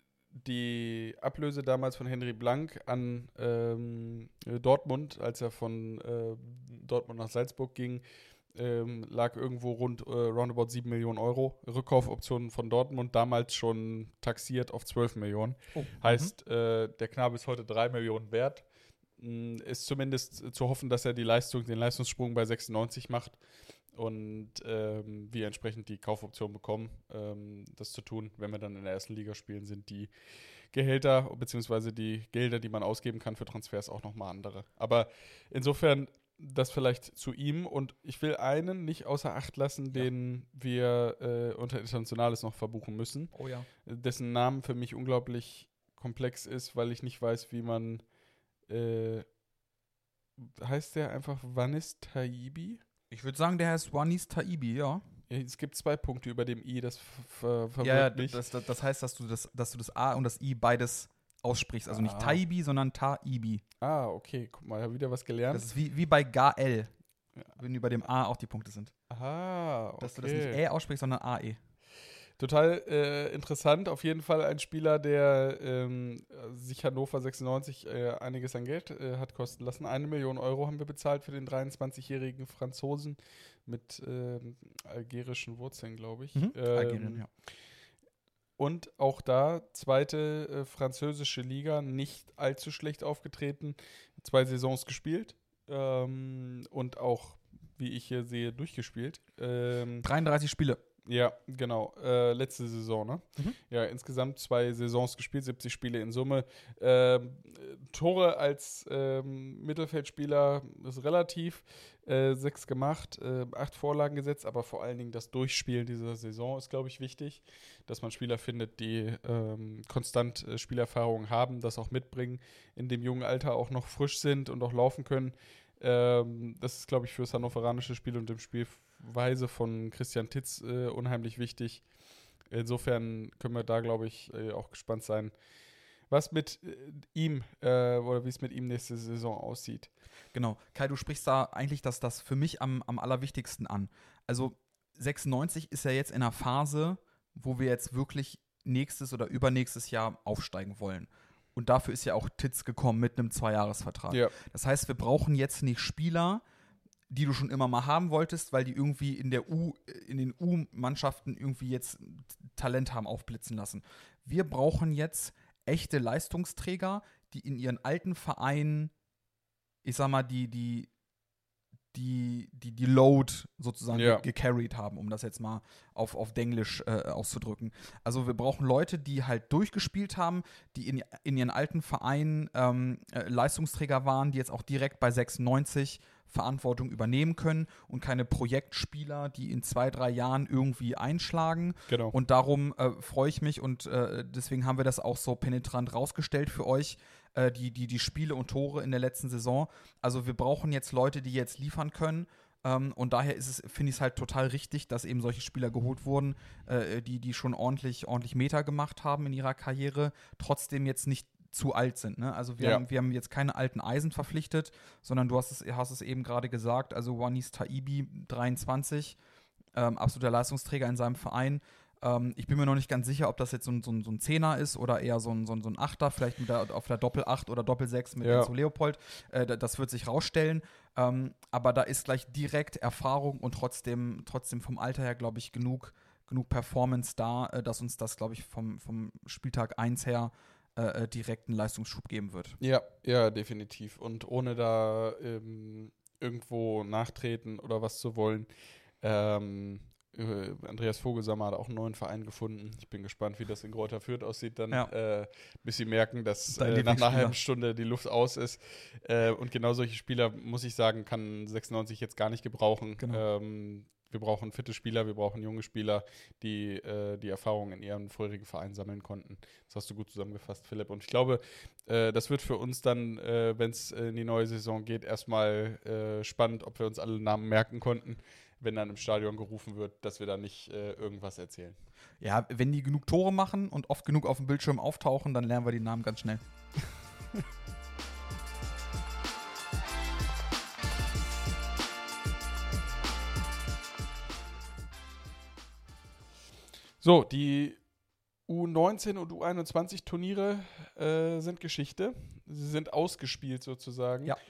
die Ablöse damals von Henry Blank an ähm, Dortmund, als er von äh, Dortmund nach Salzburg ging, Ähm, lag irgendwo rund äh, roundabout sieben Millionen Euro. Rückkaufoptionen von Dortmund, damals schon taxiert auf zwölf Millionen. Oh. Heißt, äh, der Knabe ist heute drei Millionen wert. Mm, ist zumindest zu hoffen, dass er die Leistung, den Leistungssprung bei sechsundneunzig macht und ähm, wir entsprechend die Kaufoption bekommen, ähm, das zu tun, wenn wir dann in der ersten Liga spielen, sind die Gehälter bzw. die Gelder, die man ausgeben kann für Transfers, auch nochmal andere. Aber insofern das vielleicht zu ihm, und ich will einen nicht außer Acht lassen, Ja. den wir äh, unter Internationales noch verbuchen müssen, Oh ja. dessen Namen für mich unglaublich komplex ist, weil ich nicht weiß, wie man äh, heißt der einfach Wanis Taibi? Ich würde sagen, der heißt Wanis Taibi, ja. Ja, es gibt zwei Punkte über dem I, das ver verwirrt Ja, ja, mich. das, das, das heißt, dass du das, dass du das A und das I beides aussprichst. Also nicht Ah. Taibi, sondern Taibi. Ah, okay, guck mal, wieder was gelernt. Das ist wie, wie bei Gael, Ja. wenn über dem A auch die Punkte sind. Ah, okay. Dass du das nicht Ä aussprichst, sondern A E. Total äh, interessant, auf jeden Fall ein Spieler, der ähm, sich Hannover sechsundneunzig äh, einiges an Geld äh, hat kosten lassen. Eine Million Euro haben wir bezahlt für den dreiundzwanzigjährigen Franzosen mit ähm, algerischen Wurzeln, glaube ich. Mhm. Ähm, Algerien, ja. Und auch da, zweite äh, französische Liga, nicht allzu schlecht aufgetreten, zwei Saisons gespielt ähm, und auch, wie ich hier sehe, durchgespielt. Ähm, dreiunddreißig Spiele. ja, genau. Äh, letzte Saison, ne? Mhm. Ja, insgesamt zwei Saisons gespielt, siebzig Spiele in Summe. Ähm, Tore als ähm, Mittelfeldspieler ist relativ. Äh, sechs gemacht, äh, acht Vorlagen gesetzt, aber vor allen Dingen das Durchspielen dieser Saison ist, glaube ich, wichtig, dass man Spieler findet, die ähm, konstant äh, Spielerfahrung haben, das auch mitbringen, in dem jungen Alter auch noch frisch sind und auch laufen können. Ähm, das ist, glaube ich, für das hannoveranische Spiel und dem Spielweise von Christian Titz äh, unheimlich wichtig. Insofern können wir da, glaube ich, äh, auch gespannt sein, was mit äh, ihm äh, oder wie es mit ihm nächste Saison aussieht. Genau. Kai, du sprichst da eigentlich das, das für mich am, am allerwichtigsten an. Also sechsundneunzig ist ja jetzt in einer Phase, wo wir jetzt wirklich nächstes oder übernächstes Jahr aufsteigen wollen. Und dafür ist ja auch Titz gekommen mit einem Zweijahresvertrag. Ja. Das heißt, wir brauchen jetzt nicht Spieler, die du schon immer mal haben wolltest, weil die irgendwie in der U, in den U-Mannschaften irgendwie jetzt Talent haben aufblitzen lassen. Wir brauchen jetzt echte Leistungsträger, die in ihren alten Vereinen, ich sag mal, die, die, die, die, die Load sozusagen Ja. ge- gecarried haben, um das jetzt mal auf, auf Denglisch äh, auszudrücken. Also wir brauchen Leute, die halt durchgespielt haben, die in, in ihren alten Vereinen ähm, äh, Leistungsträger waren, die jetzt auch direkt bei sechsundneunzig Verantwortung übernehmen können und keine Projektspieler, die in zwei, drei Jahren irgendwie einschlagen. Genau. Und darum äh, freue ich mich und äh, deswegen haben wir das auch so penetrant rausgestellt für euch, äh, die, die, die Spiele und Tore in der letzten Saison. Also wir brauchen jetzt Leute, die jetzt liefern können. Ähm, und daher ist es, finde ich es halt total richtig, dass eben solche Spieler geholt wurden, äh, die, die schon ordentlich, ordentlich Meter gemacht haben in ihrer Karriere, trotzdem jetzt nicht zu alt sind. Ne? Also wir, Ja. haben, wir haben jetzt keine alten Eisen verpflichtet, sondern du hast es, hast es eben gerade gesagt, also Wanis Taibi, dreiundzwanzig, ähm, absoluter Leistungsträger in seinem Verein. Ähm, ich bin mir noch nicht ganz sicher, ob das jetzt so ein, so ein, so ein Zehner ist oder eher so ein, so ein, so ein Achter, vielleicht mit der, auf der Doppel-Acht oder Doppel-Sechs mit Ja. Enzo Leopold. Äh, da- das wird sich rausstellen. Ähm, aber da ist gleich direkt Erfahrung und trotzdem, trotzdem vom Alter her, glaube ich, genug, genug Performance da, äh, dass uns das, glaube ich, vom, vom Spieltag eins her äh, direkt einen Leistungsschub geben wird. Ja, ja, definitiv. Und ohne da ähm, irgendwo nachtreten oder was zu wollen, ähm, äh, Andreas Vogelsammer hat auch einen neuen Verein gefunden. Ich bin gespannt, wie das in Greuther Fürth aussieht, dann, Ja. äh, bis sie merken, dass Dein äh, nach einer Lieblingsspieler. halben Stunde die Luft aus ist. Äh, und genau solche Spieler, muss ich sagen, kann sechsundneunzig jetzt gar nicht gebrauchen. Genau. Ähm, wir brauchen fitte Spieler, wir brauchen junge Spieler, die äh, die Erfahrung in ihrem vorherigen Verein sammeln konnten. Das hast du gut zusammengefasst, Philipp. Und ich glaube, äh, das wird für uns dann, äh, wenn es in die neue Saison geht, erstmal äh, spannend, ob wir uns alle Namen merken konnten, wenn dann im Stadion gerufen wird, dass wir da nicht äh, irgendwas erzählen. Ja, wenn die genug Tore machen und oft genug auf dem Bildschirm auftauchen, dann lernen wir die Namen ganz schnell. So, die U neunzehn und U einundzwanzig Turniere äh, sind Geschichte. Sie sind ausgespielt sozusagen. Ja.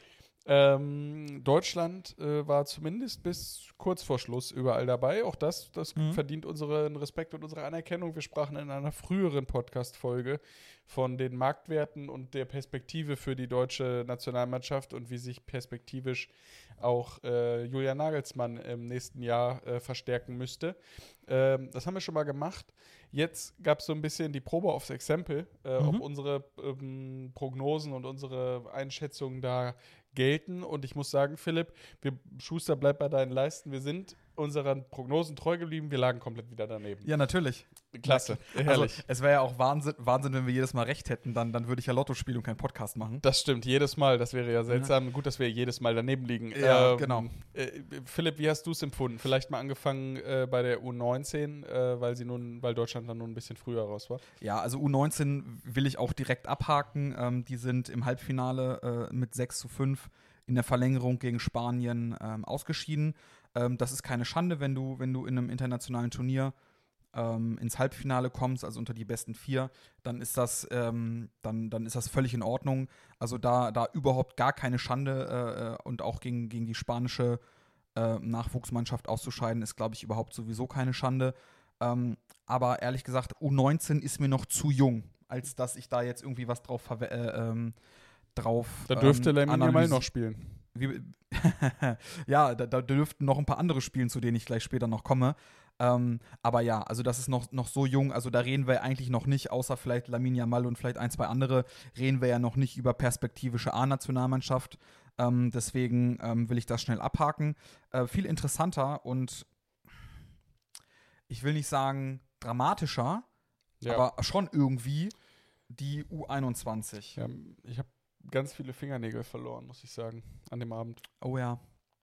Ähm, Deutschland äh, war zumindest bis kurz vor Schluss überall dabei. Auch das, das Mhm. verdient unseren Respekt und unsere Anerkennung. Wir sprachen in einer früheren Podcast-Folge von den Marktwerten und der Perspektive für die deutsche Nationalmannschaft und wie sich perspektivisch auch äh, Julian Nagelsmann im nächsten Jahr äh, verstärken müsste. Ähm, das haben wir schon mal gemacht. Jetzt gab es so ein bisschen die Probe aufs Exempel, äh, Mhm. ob unsere ähm, Prognosen und unsere Einschätzungen da gelten. Und ich muss sagen, Philipp, wir, Schuster, bleib bei deinen Leisten. Wir sind unseren Prognosen treu geblieben. Wir lagen komplett wieder daneben. Ja, natürlich. Klasse, Also, herrlich. es wäre ja auch Wahnsinn, Wahnsinn, wenn wir jedes Mal recht hätten, dann, dann würde ich ja Lotto spielen und keinen Podcast machen. Das stimmt, jedes Mal. Das wäre ja seltsam. Gut, dass wir jedes Mal daneben liegen. Ja, genau. Äh, Philipp, wie hast du es empfunden? Vielleicht mal angefangen äh, bei der U neunzehn, äh, weil sie nun, weil Deutschland dann nun ein bisschen früher raus war. Ja, also U neunzehn will ich auch direkt abhaken. Ähm, die sind im Halbfinale äh, mit sechs zu fünf in der Verlängerung gegen Spanien ähm, ausgeschieden. Ähm, das ist keine Schande, wenn du, wenn du in einem internationalen Turnier ähm, ins Halbfinale kommst, also unter die besten vier, dann ist das, ähm, dann, dann ist das völlig in Ordnung. Also da, da überhaupt gar keine Schande äh, und auch gegen, gegen die spanische äh, Nachwuchsmannschaft auszuscheiden, ist, glaube ich, überhaupt sowieso keine Schande. Ähm, aber ehrlich gesagt, U neunzehn ist mir noch zu jung, als dass ich da jetzt irgendwie was drauf verwe- äh, ähm, drauf Da dürfte ähm, Lamine Yamal analysi- noch spielen. Wie, ja, da, da dürften noch ein paar andere spielen, zu denen ich gleich später noch komme. Ähm, aber ja, also das ist noch, noch so jung, also da reden wir eigentlich noch nicht, außer vielleicht Lamine Yamal und vielleicht ein, zwei andere, reden wir ja noch nicht über perspektivische A-Nationalmannschaft. Ähm, deswegen ähm, will ich das schnell abhaken. Äh, viel interessanter und ich will nicht sagen dramatischer, Ja. aber schon irgendwie die U einundzwanzig. Ja, ich habe ganz viele Fingernägel verloren, muss ich sagen, an dem Abend. Oh ja.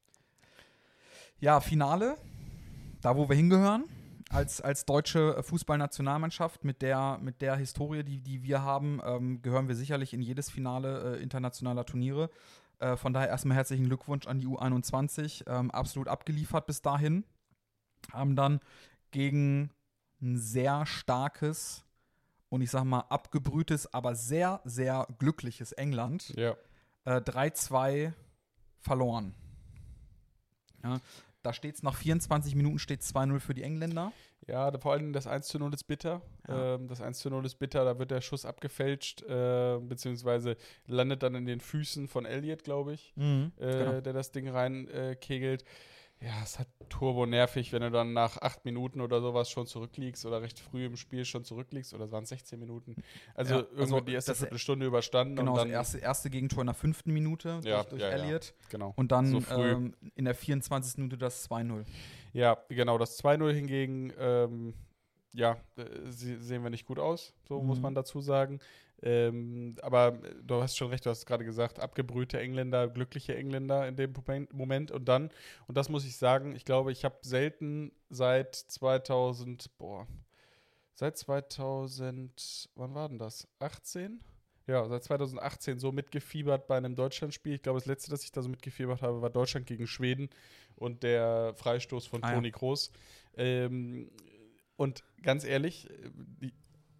Ja, Finale, da wo wir hingehören, als, als deutsche Fußballnationalmannschaft mit der, mit der Historie, die, die wir haben, ähm, gehören wir sicherlich in jedes Finale äh, internationaler Turniere. Äh, von daher erstmal herzlichen Glückwunsch an die U einundzwanzig. Ähm, absolut abgeliefert bis dahin. Haben dann gegen ein sehr starkes und ich sag mal abgebrühtes, aber sehr, sehr glückliches England Ja. äh, drei zwei verloren. Ja, Da steht es nach vierundzwanzig Minuten steht zwei null für die Engländer. Ja, da, vor allem das eins zu null ist bitter. Ja. Ähm, das eins zu null ist bitter, da wird der Schuss abgefälscht, äh, beziehungsweise landet dann in den Füßen von Elliott, glaube ich, Mhm, äh, genau. der das Ding rein äh, kegelt. Ja, es ist halt turbo nervig, wenn du dann nach acht Minuten oder sowas schon zurückliegst oder recht früh im Spiel schon zurückliegst, oder es waren sechzehn Minuten. Also Ja, irgendwo also die erste das- Viertelstunde überstanden Genau, und das dann erste, erste Gegentor in der fünften Minute Ja, durch, durch ja, ja. Elliott. genau. Und dann So früh. ähm, in der vierundzwanzigsten Minute das zwei null. Ja, genau, das zwei null hingegen, ähm, ja, äh, sie, sehen wir nicht gut aus, so Mhm. muss man dazu sagen. Ähm, aber du hast schon recht, du hast es gerade gesagt, abgebrühte Engländer, glückliche Engländer in dem Moment- Moment. Und dann, und das muss ich sagen, ich glaube, ich habe selten seit zweitausend, boah, seit zweitausend, wann war denn das? achtzehn? Ja, seit zweitausendachtzehn so mitgefiebert bei einem Deutschlandspiel. Ich glaube, das letzte, das ich da so mitgefiebert habe, war Deutschland gegen Schweden und der Freistoß von Ah, ja. Toni Kroos. Ähm, und ganz ehrlich, äh, die,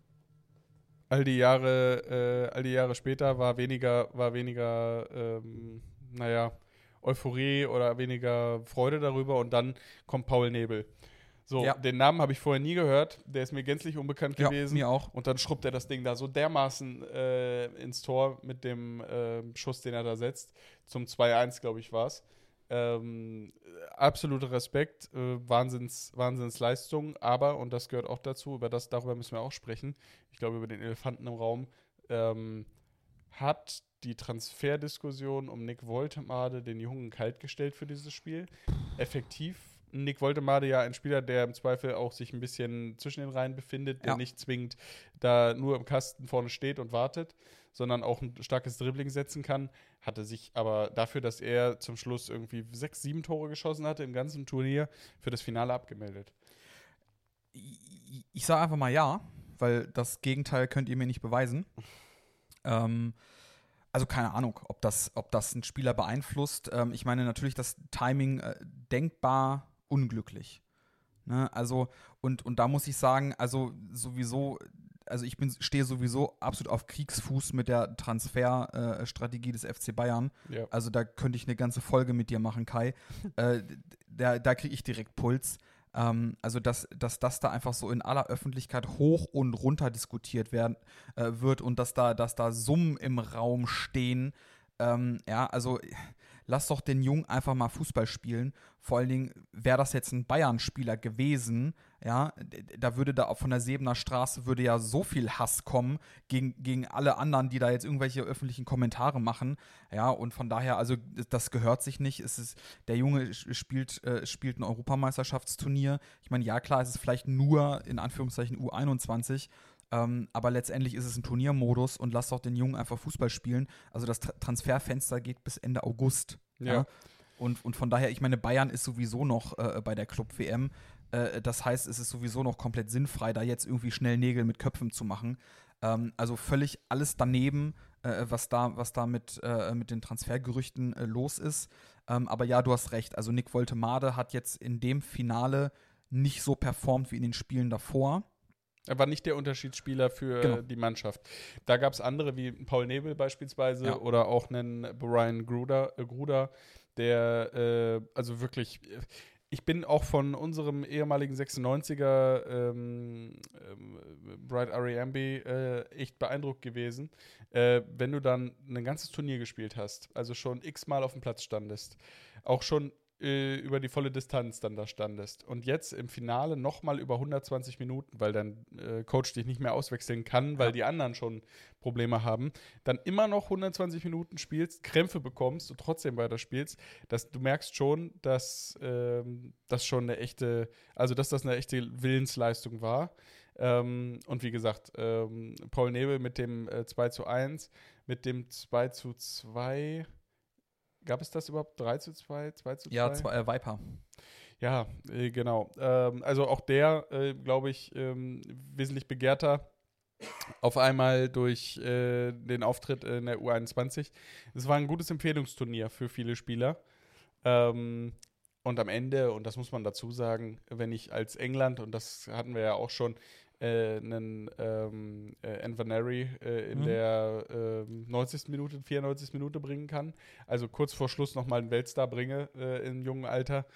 all die Jahre, äh, all die Jahre später war weniger, war weniger, ähm, naja, Euphorie oder weniger Freude darüber und dann kommt Paul Nebel. So, Ja. den Namen habe ich vorher nie gehört, der ist mir gänzlich unbekannt Ja, gewesen. mir auch. Und dann schrubbt er das Ding da so dermaßen äh, ins Tor mit dem äh, Schuss, den er da setzt. Zum zwei eins, glaube ich, war es. Ähm, absoluter Respekt, äh, Wahnsinns, Wahnsinnsleistung, aber, und das gehört auch dazu, über das, darüber müssen wir auch sprechen, ich glaube über den Elefanten im Raum, ähm, hat die Transferdiskussion um Nick Woltemade den Jungen kaltgestellt für dieses Spiel. Effektiv. Nick Woltemade ja ein Spieler, der im Zweifel auch sich ein bisschen zwischen den Reihen befindet, der Ja. nicht zwingend da nur im Kasten vorne steht und wartet, sondern auch ein starkes Dribbling setzen kann, hatte sich aber dafür, dass er zum Schluss irgendwie sechs, sieben Tore geschossen hatte im ganzen Turnier, für das Finale abgemeldet. Ich, ich sage einfach mal ja, weil das Gegenteil könnt ihr mir nicht beweisen. Ähm, also keine Ahnung, ob das, ob das einen Spieler beeinflusst. Ähm, ich meine natürlich das Timing äh, denkbar unglücklich. Ne? Also, und, und da muss ich sagen, also sowieso, also ich bin, stehe sowieso absolut auf Kriegsfuß mit der Transferstrategie des F C Bayern. Ja. Also da könnte ich eine ganze Folge mit dir machen, Kai. äh, da da kriege ich direkt Puls. Ähm, also, dass, dass das da einfach so in aller Öffentlichkeit hoch und runter diskutiert werden, äh, wird und dass da, dass da Summen im Raum stehen. Ähm, ja, also lass doch den Jungen einfach mal Fußball spielen. Vor allen Dingen wäre das jetzt ein Bayern-Spieler gewesen, ja, d- da würde da von der Sebener Straße würde ja so viel Hass kommen gegen, gegen alle anderen, die da jetzt irgendwelche öffentlichen Kommentare machen, ja, und von daher, also das gehört sich nicht. Es ist, der Junge sch- spielt, äh, spielt ein Europameisterschaftsturnier. Ich meine, ja klar, es ist vielleicht nur in Anführungszeichen U einundzwanzig, ähm, aber letztendlich ist es ein Turniermodus und lass doch den Jungen einfach Fußball spielen. Also das Tra- Transferfenster geht bis Ende August. Ja. Ja. Und, und von daher, ich meine, Bayern ist sowieso noch äh, bei der Club-W M. Äh, das heißt, es ist sowieso noch komplett sinnfrei, da jetzt irgendwie schnell Nägel mit Köpfen zu machen. Ähm, also völlig alles daneben, äh, was da, was da mit, äh, mit den Transfergerüchten äh, los ist. Ähm, aber ja, du hast recht. Also Nick Woltemade hat jetzt in dem Finale nicht so performt wie in den Spielen davor. Er war nicht der Unterschiedsspieler für Genau. die Mannschaft. Da gab es andere, wie Paul Nebel beispielsweise, Ja. oder auch einen Brian Gruder, äh, Gruder der äh, also wirklich, äh, ich bin auch von unserem ehemaligen sechsundneunziger ähm, ähm, Bright Ariambi äh, echt beeindruckt gewesen, äh, wenn du dann ein ganzes Turnier gespielt hast, also schon x-mal auf dem Platz standest, auch schon äh, über die volle Distanz dann da standest und jetzt im Finale nochmal über hundertzwanzig Minuten, weil dein äh, Coach dich nicht mehr auswechseln kann, weil Ja. die anderen schon Probleme haben, dann immer noch hundertzwanzig Minuten spielst, Krämpfe bekommst und trotzdem weiter spielst, dass du merkst schon, dass ähm, das schon eine echte, also dass das eine echte Willensleistung war. Ähm, und wie gesagt, ähm, Paul Nebel mit dem äh, zwei zu eins, mit dem zwei zu zwei, gab es das überhaupt? drei zu zwei, zwei zu zwei? Ja, zwei, äh, Viper. Ja, äh, genau. Ähm, also auch der, äh, glaube ich, ähm, wesentlich begehrter auf einmal durch äh, den Auftritt in der U einundzwanzig. Es war ein gutes Empfehlungsturnier für viele Spieler. Ähm, und am Ende, und das muss man dazu sagen, wenn ich als England, und das hatten wir ja auch schon, äh, einen ähm, äh, Envaneri äh, in Mhm. der äh, neunzigsten Minute, vierundneunzigsten Minute bringen kann, also kurz vor Schluss nochmal einen Weltstar bringe äh, im jungen Alter,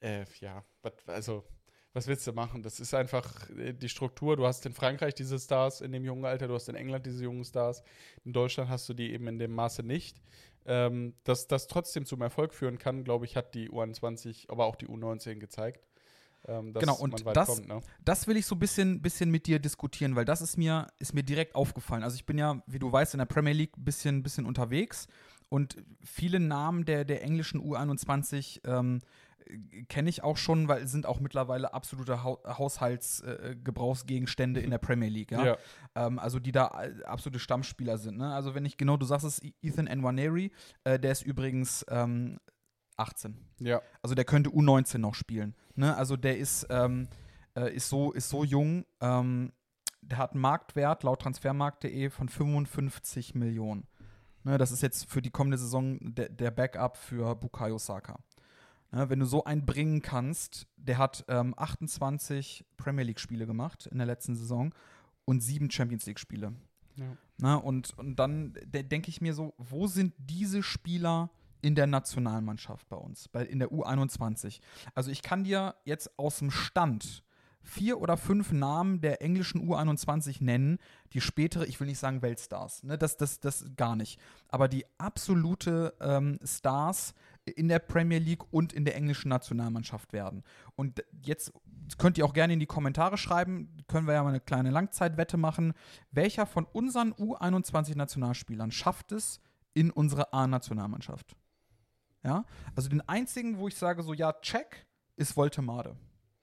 Äh, ja, wat, also, was willst du machen? Das ist einfach äh, die Struktur. Du hast in Frankreich diese Stars in dem jungen Alter, du hast in England diese jungen Stars. In Deutschland hast du die eben in dem Maße nicht. Ähm, dass das trotzdem zum Erfolg führen kann, glaube ich, hat die U einundzwanzig, aber auch die U neunzehn gezeigt. Ähm, dass genau, und man weit das, kommt, ne? das will ich so ein bisschen, bisschen mit dir diskutieren, weil das ist mir, ist mir direkt aufgefallen. Also ich bin ja, wie du weißt, in der Premier League ein bisschen, bisschen unterwegs und viele Namen der, der englischen U einundzwanzig ähm, kenne ich auch schon, weil es sind auch mittlerweile absolute ha- Haushaltsgebrauchsgegenstände äh, in der Premier League, ja. Ja. Ähm, also die da absolute Stammspieler sind, ne? Also wenn ich, genau, du sagst es, Ethan Nwaneri, äh, der ist übrigens ähm, achtzehn. Ja. Also der könnte U neunzehn noch spielen, ne? Also der ist, ähm, äh, ist, so, ist so jung, ähm, der hat einen Marktwert laut transfermarkt punkt de von fünfundfünfzig Millionen. Ne, das ist jetzt für die kommende Saison der, der Backup für Bukayo Saka. Ne, wenn du so einen bringen kannst, der hat ähm, achtundzwanzig Premier League-Spiele gemacht in der letzten Saison und sieben Champions League-Spiele. Ja. Ne, und, und dann de- denke ich mir so, wo sind diese Spieler in der Nationalmannschaft bei uns, bei, in der U einundzwanzig? Also ich kann dir jetzt aus dem Stand vier oder fünf Namen der englischen U einundzwanzig nennen, die spätere, ich will nicht sagen Weltstars, ne, das, das, das gar nicht, aber die absolute ähm, Stars in der Premier League und in der englischen Nationalmannschaft werden. Und jetzt könnt ihr auch gerne in die Kommentare schreiben, können wir ja mal eine kleine Langzeitwette machen, welcher von unseren U einundzwanzig Nationalspielern schafft es in unsere A-Nationalmannschaft? Ja, also den einzigen, wo ich sage so, ja, check, ist Woltemade.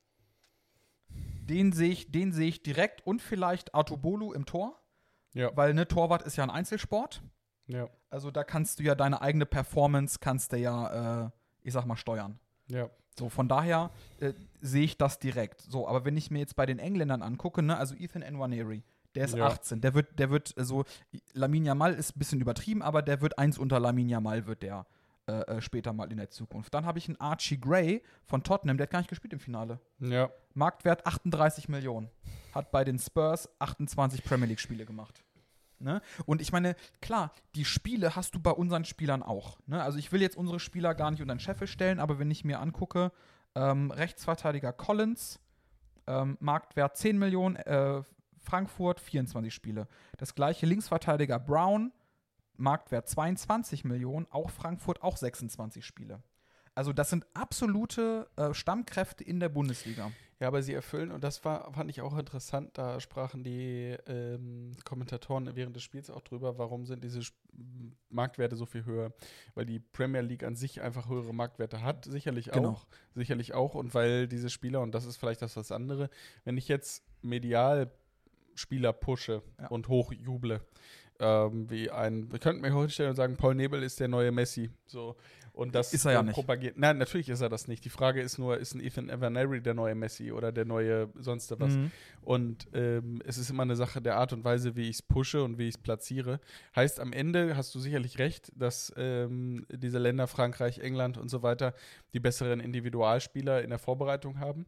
Den sehe ich, den sehe ich direkt und vielleicht Artubolu im Tor, Ja. weil ne, Torwart ist ja ein Einzelsport. Ja. Also da kannst du ja deine eigene Performance, kannst du ja, äh, ich sag mal, steuern. Ja. So, von daher äh, sehe ich das direkt. So, aber wenn ich mir jetzt bei den Engländern angucke, ne, also Ethan Nwaneri, der ist Ja. achtzehn, der wird, der wird äh, so, Lamine Yamal ist ein bisschen übertrieben, aber der wird eins unter Lamine Yamal, wird der äh, äh, später mal in der Zukunft. Dann habe ich einen Archie Gray von Tottenham, der hat gar nicht gespielt im Finale. Ja. Marktwert achtunddreißig Millionen. Hat bei den Spurs achtundzwanzig Premier League-Spiele gemacht. Ne? Und ich meine, klar, die Spiele hast du bei unseren Spielern auch. Ne? Also ich will jetzt unsere Spieler gar nicht unter den Scheffel stellen, aber wenn ich mir angucke, ähm, Rechtsverteidiger Collins, ähm, Marktwert zehn Millionen, äh, Frankfurt vierundzwanzig Spiele. Das gleiche Linksverteidiger Brown, Marktwert zweiundzwanzig Millionen, auch Frankfurt auch sechsundzwanzig Spiele. Also das sind absolute äh, Stammkräfte in der Bundesliga. Ja, aber sie erfüllen, und das war, fand ich auch interessant, da sprachen die ähm, Kommentatoren während des Spiels auch drüber, warum sind diese Sp- Marktwerte so viel höher. Weil die Premier League an sich einfach höhere Marktwerte hat, sicherlich Genau. auch. Sicherlich auch, und weil diese Spieler, und das ist vielleicht das was andere, wenn ich jetzt medial Spieler pushe Ja. und hochjuble, ähm, wie ein, wir könnten mir heute stellen und sagen, Paul Nebel ist der neue Messi, so. Und das Ist er ja äh, nicht. propagiert. Nein, natürlich ist er das nicht. Die Frage ist nur, ist ein Ethan Nwaneri der neue Messi oder der neue sonst was? Mhm. Und ähm, es ist immer eine Sache der Art und Weise, wie ich es pushe und wie ich es platziere. Heißt, am Ende hast du sicherlich recht, dass ähm, diese Länder, Frankreich, England und so weiter, die besseren Individualspieler in der Vorbereitung haben.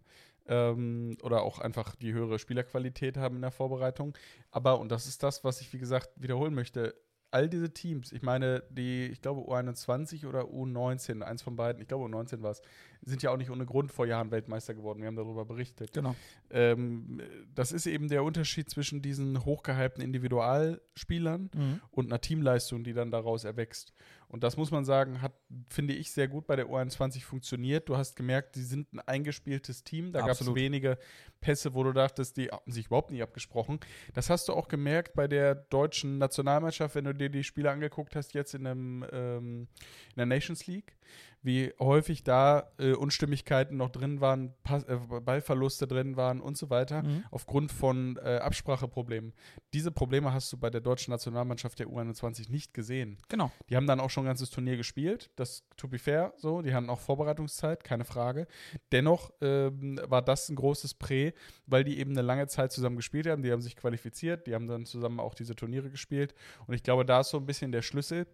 Ähm, oder auch einfach die höhere Spielerqualität haben in der Vorbereitung. Aber, und das ist das, was ich, wie gesagt, wiederholen möchte, all diese Teams, ich meine, die, ich glaube U einundzwanzig oder U neunzehn, eins von beiden, ich glaube U neunzehn war es, sind ja auch nicht ohne Grund vor Jahren Weltmeister geworden. Wir haben darüber berichtet. Genau. Ähm, das ist eben der Unterschied zwischen diesen hochgehypten Individualspielern Mhm. und einer Teamleistung, die dann daraus erwächst. Und das muss man sagen, hat, finde ich, sehr gut bei der U einundzwanzig funktioniert. Du hast gemerkt, die sind ein eingespieltes Team. Da gab es Absolut. wenige Pässe, wo du dachtest, die haben sich überhaupt nicht abgesprochen. Das hast du auch gemerkt bei der deutschen Nationalmannschaft, wenn du dir die Spiele angeguckt hast, jetzt in, einem, ähm, in der Nations League, wie häufig da äh, Unstimmigkeiten noch drin waren, Pass, äh, Ballverluste drin waren und so weiter, Mhm. aufgrund von äh, Abspracheproblemen. Diese Probleme hast du bei der deutschen Nationalmannschaft der U einundzwanzig nicht gesehen. Genau. Die haben dann auch schon ein ganzes Turnier gespielt, das to be fair, so, die hatten auch Vorbereitungszeit, keine Frage. Dennoch ähm, war das ein großes Prä, weil die eben eine lange Zeit zusammen gespielt haben, die haben sich qualifiziert, die haben dann zusammen auch diese Turniere gespielt und ich glaube, da ist so ein bisschen der Schlüssel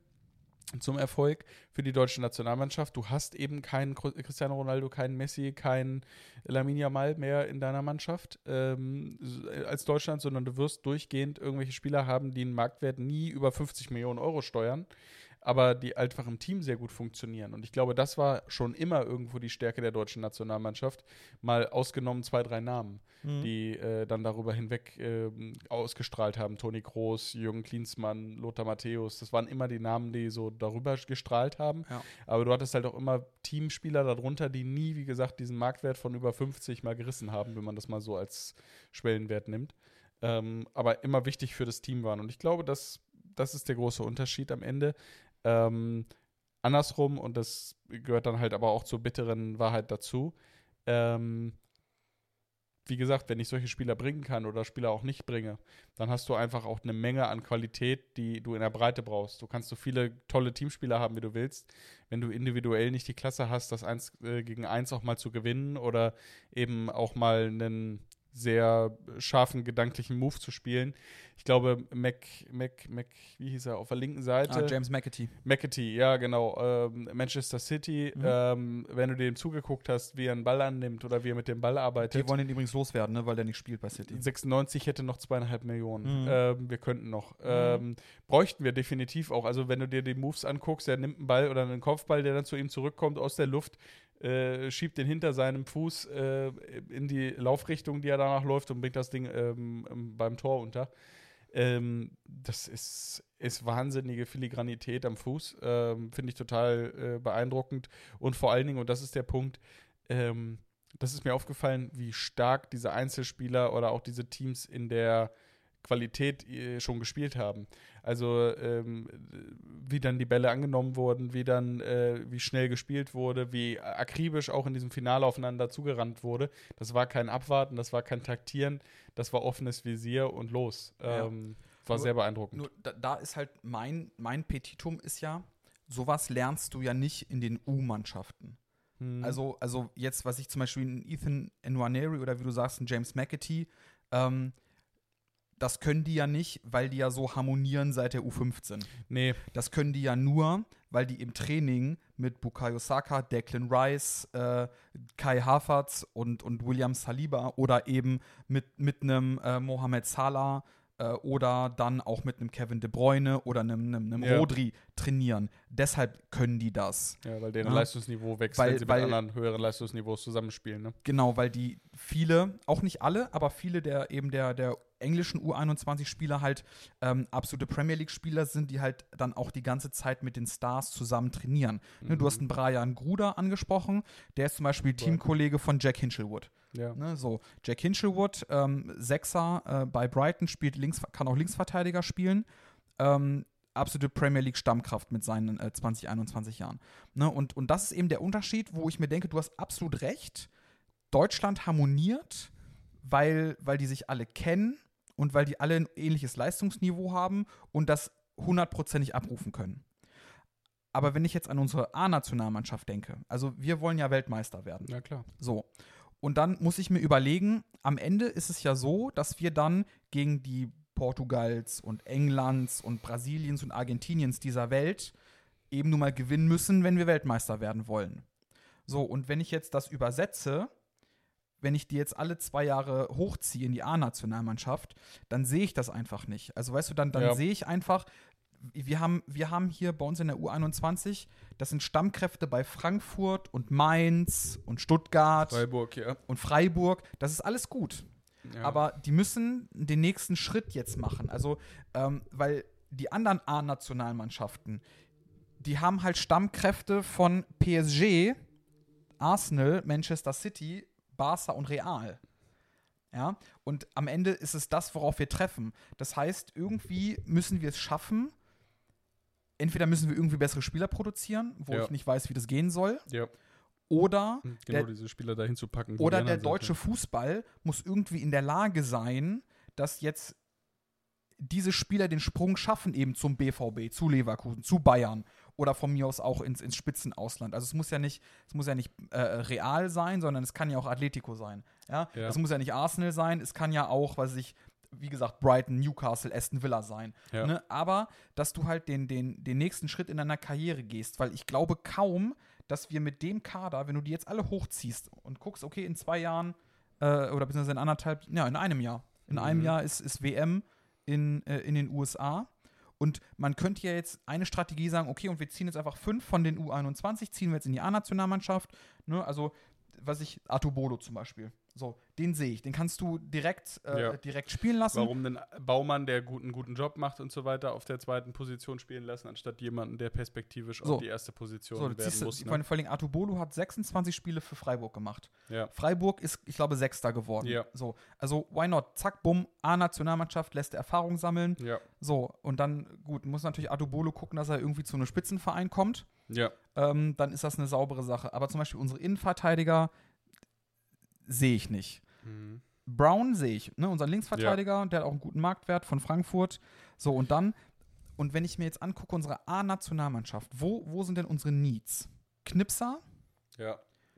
zum Erfolg für die deutsche Nationalmannschaft. Du hast eben keinen Cristiano Ronaldo, keinen Messi, keinen Lamine Yamal mehr in deiner Mannschaft ähm, als Deutschland, sondern du wirst durchgehend irgendwelche Spieler haben, die einen Marktwert nie über fünfzig Millionen Euro steuern, aber die einfach im Team sehr gut funktionieren. Und ich glaube, das war schon immer irgendwo die Stärke der deutschen Nationalmannschaft, mal ausgenommen zwei, drei Namen, mhm. die äh, dann darüber hinweg äh, ausgestrahlt haben. Toni Kroos, Jürgen Klinsmann, Lothar Matthäus, das waren immer die Namen, die so darüber gestrahlt haben. Ja. Aber du hattest halt auch immer Teamspieler darunter, die nie, wie gesagt, diesen Marktwert von über fünfzig mal gerissen haben, wenn man das mal so als Schwellenwert nimmt. Ähm, aber immer wichtig für das Team waren. Und ich glaube, das, das ist der große Unterschied am Ende. Ähm, andersrum, und das gehört dann halt aber auch zur bitteren Wahrheit dazu, ähm, wie gesagt, wenn ich solche Spieler bringen kann oder Spieler auch nicht bringe, dann hast du einfach auch eine Menge an Qualität, die du in der Breite brauchst. Du kannst so viele tolle Teamspieler haben, wie du willst. Wenn du individuell nicht die Klasse hast, das eins äh, gegen eins auch mal zu gewinnen oder eben auch mal einen sehr scharfen gedanklichen Move zu spielen. Ich glaube, Mac, Mac, Mac, wie hieß er, auf der linken Seite? Ah, James McAtee. McAtee, ja, genau. Ähm, Manchester City, mhm. ähm, wenn du dem zugeguckt hast, wie er einen Ball annimmt oder wie er mit dem Ball arbeitet. Die wollen ihn übrigens loswerden, ne, weil der nicht spielt bei City. sechsundneunzig hätte noch zweieinhalb Millionen. Mhm. Ähm, wir könnten noch. Mhm. Ähm, bräuchten wir definitiv auch. Also wenn du dir die Moves anguckst, er nimmt einen Ball oder einen Kopfball, der dann zu ihm zurückkommt aus der Luft, Äh, schiebt den hinter seinem Fuß äh, in die Laufrichtung, die er danach läuft und bringt das Ding ähm, beim Tor unter. Ähm, das ist, ist wahnsinnige Filigranität am Fuß. Ähm, finde ich total äh, beeindruckend. Und vor allen Dingen, und das ist der Punkt, ähm, das ist mir aufgefallen, wie stark diese Einzelspieler oder auch diese Teams in der Qualität äh, schon gespielt haben. Also ähm, wie dann die Bälle angenommen wurden, wie dann äh, wie schnell gespielt wurde, wie akribisch auch in diesem Finale aufeinander zugerannt wurde. Das war kein Abwarten, das war kein Taktieren, das war offenes Visier und los. Ähm, ja. War nur, sehr beeindruckend. Nur da, da ist halt mein, mein Petitum ist ja, sowas lernst du ja nicht in den U-Mannschaften. Hm. Also, also jetzt, was ich zum Beispiel in Ethan Nwaneri oder wie du sagst, in James McAtee, ähm, das können die ja nicht, weil die ja so harmonieren seit der U fünfzehn. Nee. Das können die ja nur, weil die im Training mit Bukayo Saka, Declan Rice, äh, Kai Havertz und, und William Saliba oder eben mit, mit einem äh, Mohamed Salah äh, oder dann auch mit einem Kevin De Bruyne oder einem, einem, einem ja. Rodri trainieren. Deshalb können die das. Ja, weil deren ja. Leistungsniveau wächst, weil, wenn sie weil, mit anderen höheren Leistungsniveaus zusammenspielen. Ne? Genau, weil die viele, auch nicht alle, aber viele der eben der, der englischen U einundzwanzig-Spieler halt ähm, absolute Premier League-Spieler sind, die halt dann auch die ganze Zeit mit den Stars zusammen trainieren. Mhm. Ne, du hast einen Brian Gruder angesprochen, der ist zum Beispiel Brian. Teamkollege von Jack Hinchelwood. Ja. Ne, so, Jack Hinchelwood, ähm, Sechser äh, bei Brighton, spielt links, kann auch Linksverteidiger spielen. Ähm, absolute Premier League-Stammkraft mit seinen äh, zwanzig, einundzwanzig Jahren. Ne, und, und das ist eben der Unterschied, wo ich mir denke, du hast absolut recht. Deutschland harmoniert, weil, weil die sich alle kennen und weil die alle ein ähnliches Leistungsniveau haben und das hundertprozentig abrufen können. Aber wenn ich jetzt an unsere A-Nationalmannschaft denke, also wir wollen ja Weltmeister werden. Ja, klar. So. Und dann muss ich mir überlegen, am Ende ist es ja so, dass wir dann gegen die Portugals und Englands und Brasiliens und Argentiniens dieser Welt eben nun mal gewinnen müssen, wenn wir Weltmeister werden wollen. So, und wenn ich jetzt das übersetze, wenn ich die jetzt alle zwei Jahre hochziehe in die A-Nationalmannschaft, dann sehe ich das einfach nicht. Also weißt du, dann, dann ja. sehe ich einfach, wir haben, wir haben hier bei uns in der U einundzwanzig, das sind Stammkräfte bei Frankfurt und Mainz und Stuttgart Freiburg, ja. und Freiburg. Das ist alles gut. Ja. Aber die müssen den nächsten Schritt jetzt machen. Also, ähm, weil die anderen A-Nationalmannschaften, die haben halt Stammkräfte von P S G, Arsenal, Manchester City, Barca und Real. Ja, und am Ende ist es das, worauf wir treffen. Das heißt, irgendwie müssen wir es schaffen, entweder müssen wir irgendwie bessere Spieler produzieren, wo ja. ich nicht weiß, wie das gehen soll, ja. oder genau der, diese Spieler dahin zu packen. Oder der deutsche Fußball muss irgendwie in der Lage sein, dass jetzt diese Spieler den Sprung schaffen, eben zum B V B, zu Leverkusen, zu Bayern oder von mir aus auch ins, ins Spitzenausland. Also es muss ja nicht, es muss ja nicht äh, Real sein, sondern es kann ja auch Atletico sein. Ja? Ja. Es muss ja nicht Arsenal sein, es kann ja auch, was weiß ich, wie gesagt, Brighton, Newcastle, Aston Villa sein. Ja. Ne? Aber, dass du halt den, den, den nächsten Schritt in deiner Karriere gehst, weil ich glaube kaum, dass wir mit dem Kader, wenn du die jetzt alle hochziehst und guckst, okay, in zwei Jahren äh, oder beziehungsweise in anderthalb, ja, in einem Jahr. In mhm. einem Jahr ist, ist W M in, äh, in den U S A Und man könnte ja jetzt eine Strategie sagen, okay, und wir ziehen jetzt einfach fünf von den U einundzwanzig, ziehen wir jetzt in die A-Nationalmannschaft. Ne? Also, was ich, Artubolo zum Beispiel. So, den sehe ich. Den kannst du direkt, äh, Ja. direkt spielen lassen. Warum den Baumann, der guten, guten Job macht und so weiter, auf der zweiten Position spielen lassen, anstatt jemanden, der perspektivisch So. auf die erste Position So, werden ziehst, muss. ich Ne? meine, vor allem Artubolo hat sechsundzwanzig Spiele für Freiburg gemacht. Ja. Freiburg ist, ich glaube, Sechster geworden. Ja. So, also why not? Zack, bumm, A-Nationalmannschaft, lässt Erfahrung sammeln. Ja. So, und dann, gut, muss natürlich Artubolo gucken, dass er irgendwie zu einem Spitzenverein kommt. Ja. Ähm, dann ist das eine saubere Sache. Aber zum Beispiel unsere Innenverteidiger sehe ich nicht. Mhm. Brown sehe ich, ne, unseren Linksverteidiger, der hat auch einen guten Marktwert von Frankfurt. So, und dann, und wenn ich mir jetzt angucke, unsere A-Nationalmannschaft, wo, wo sind denn unsere Needs? Knipser? Ja.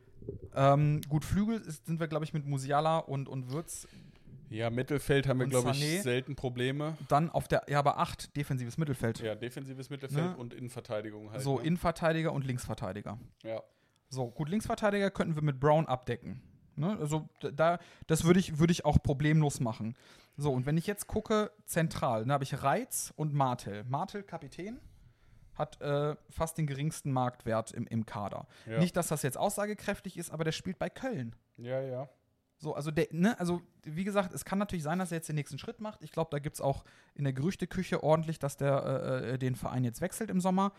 Ähm, gut, Flügel ist, sind wir, glaube ich, mit Musiala und, und Würz. Ja, Mittelfeld haben wir, Und glaube ich, Sané. selten Probleme. Dann auf der, ja, aber acht, defensives Mittelfeld. Ja, defensives Mittelfeld Ne? und Innenverteidigung halt. So, ne? Innenverteidiger und Linksverteidiger. Ja. So, gut, Linksverteidiger könnten wir mit Brown abdecken. Ne? Also, da, das würde ich, würd ich auch problemlos machen. So, und wenn ich jetzt gucke, zentral, dann habe ich Reitz und Martel. Martel, Kapitän, hat äh, fast den geringsten Marktwert im, im Kader. Ja. Nicht, dass das jetzt aussagekräftig ist, aber der spielt bei Köln. Ja, ja. So, also, der, ne, also, wie gesagt, es kann natürlich sein, dass er jetzt den nächsten Schritt macht. Ich glaube, da gibt es auch in der Gerüchteküche ordentlich, dass der äh, den Verein jetzt wechselt im Sommer.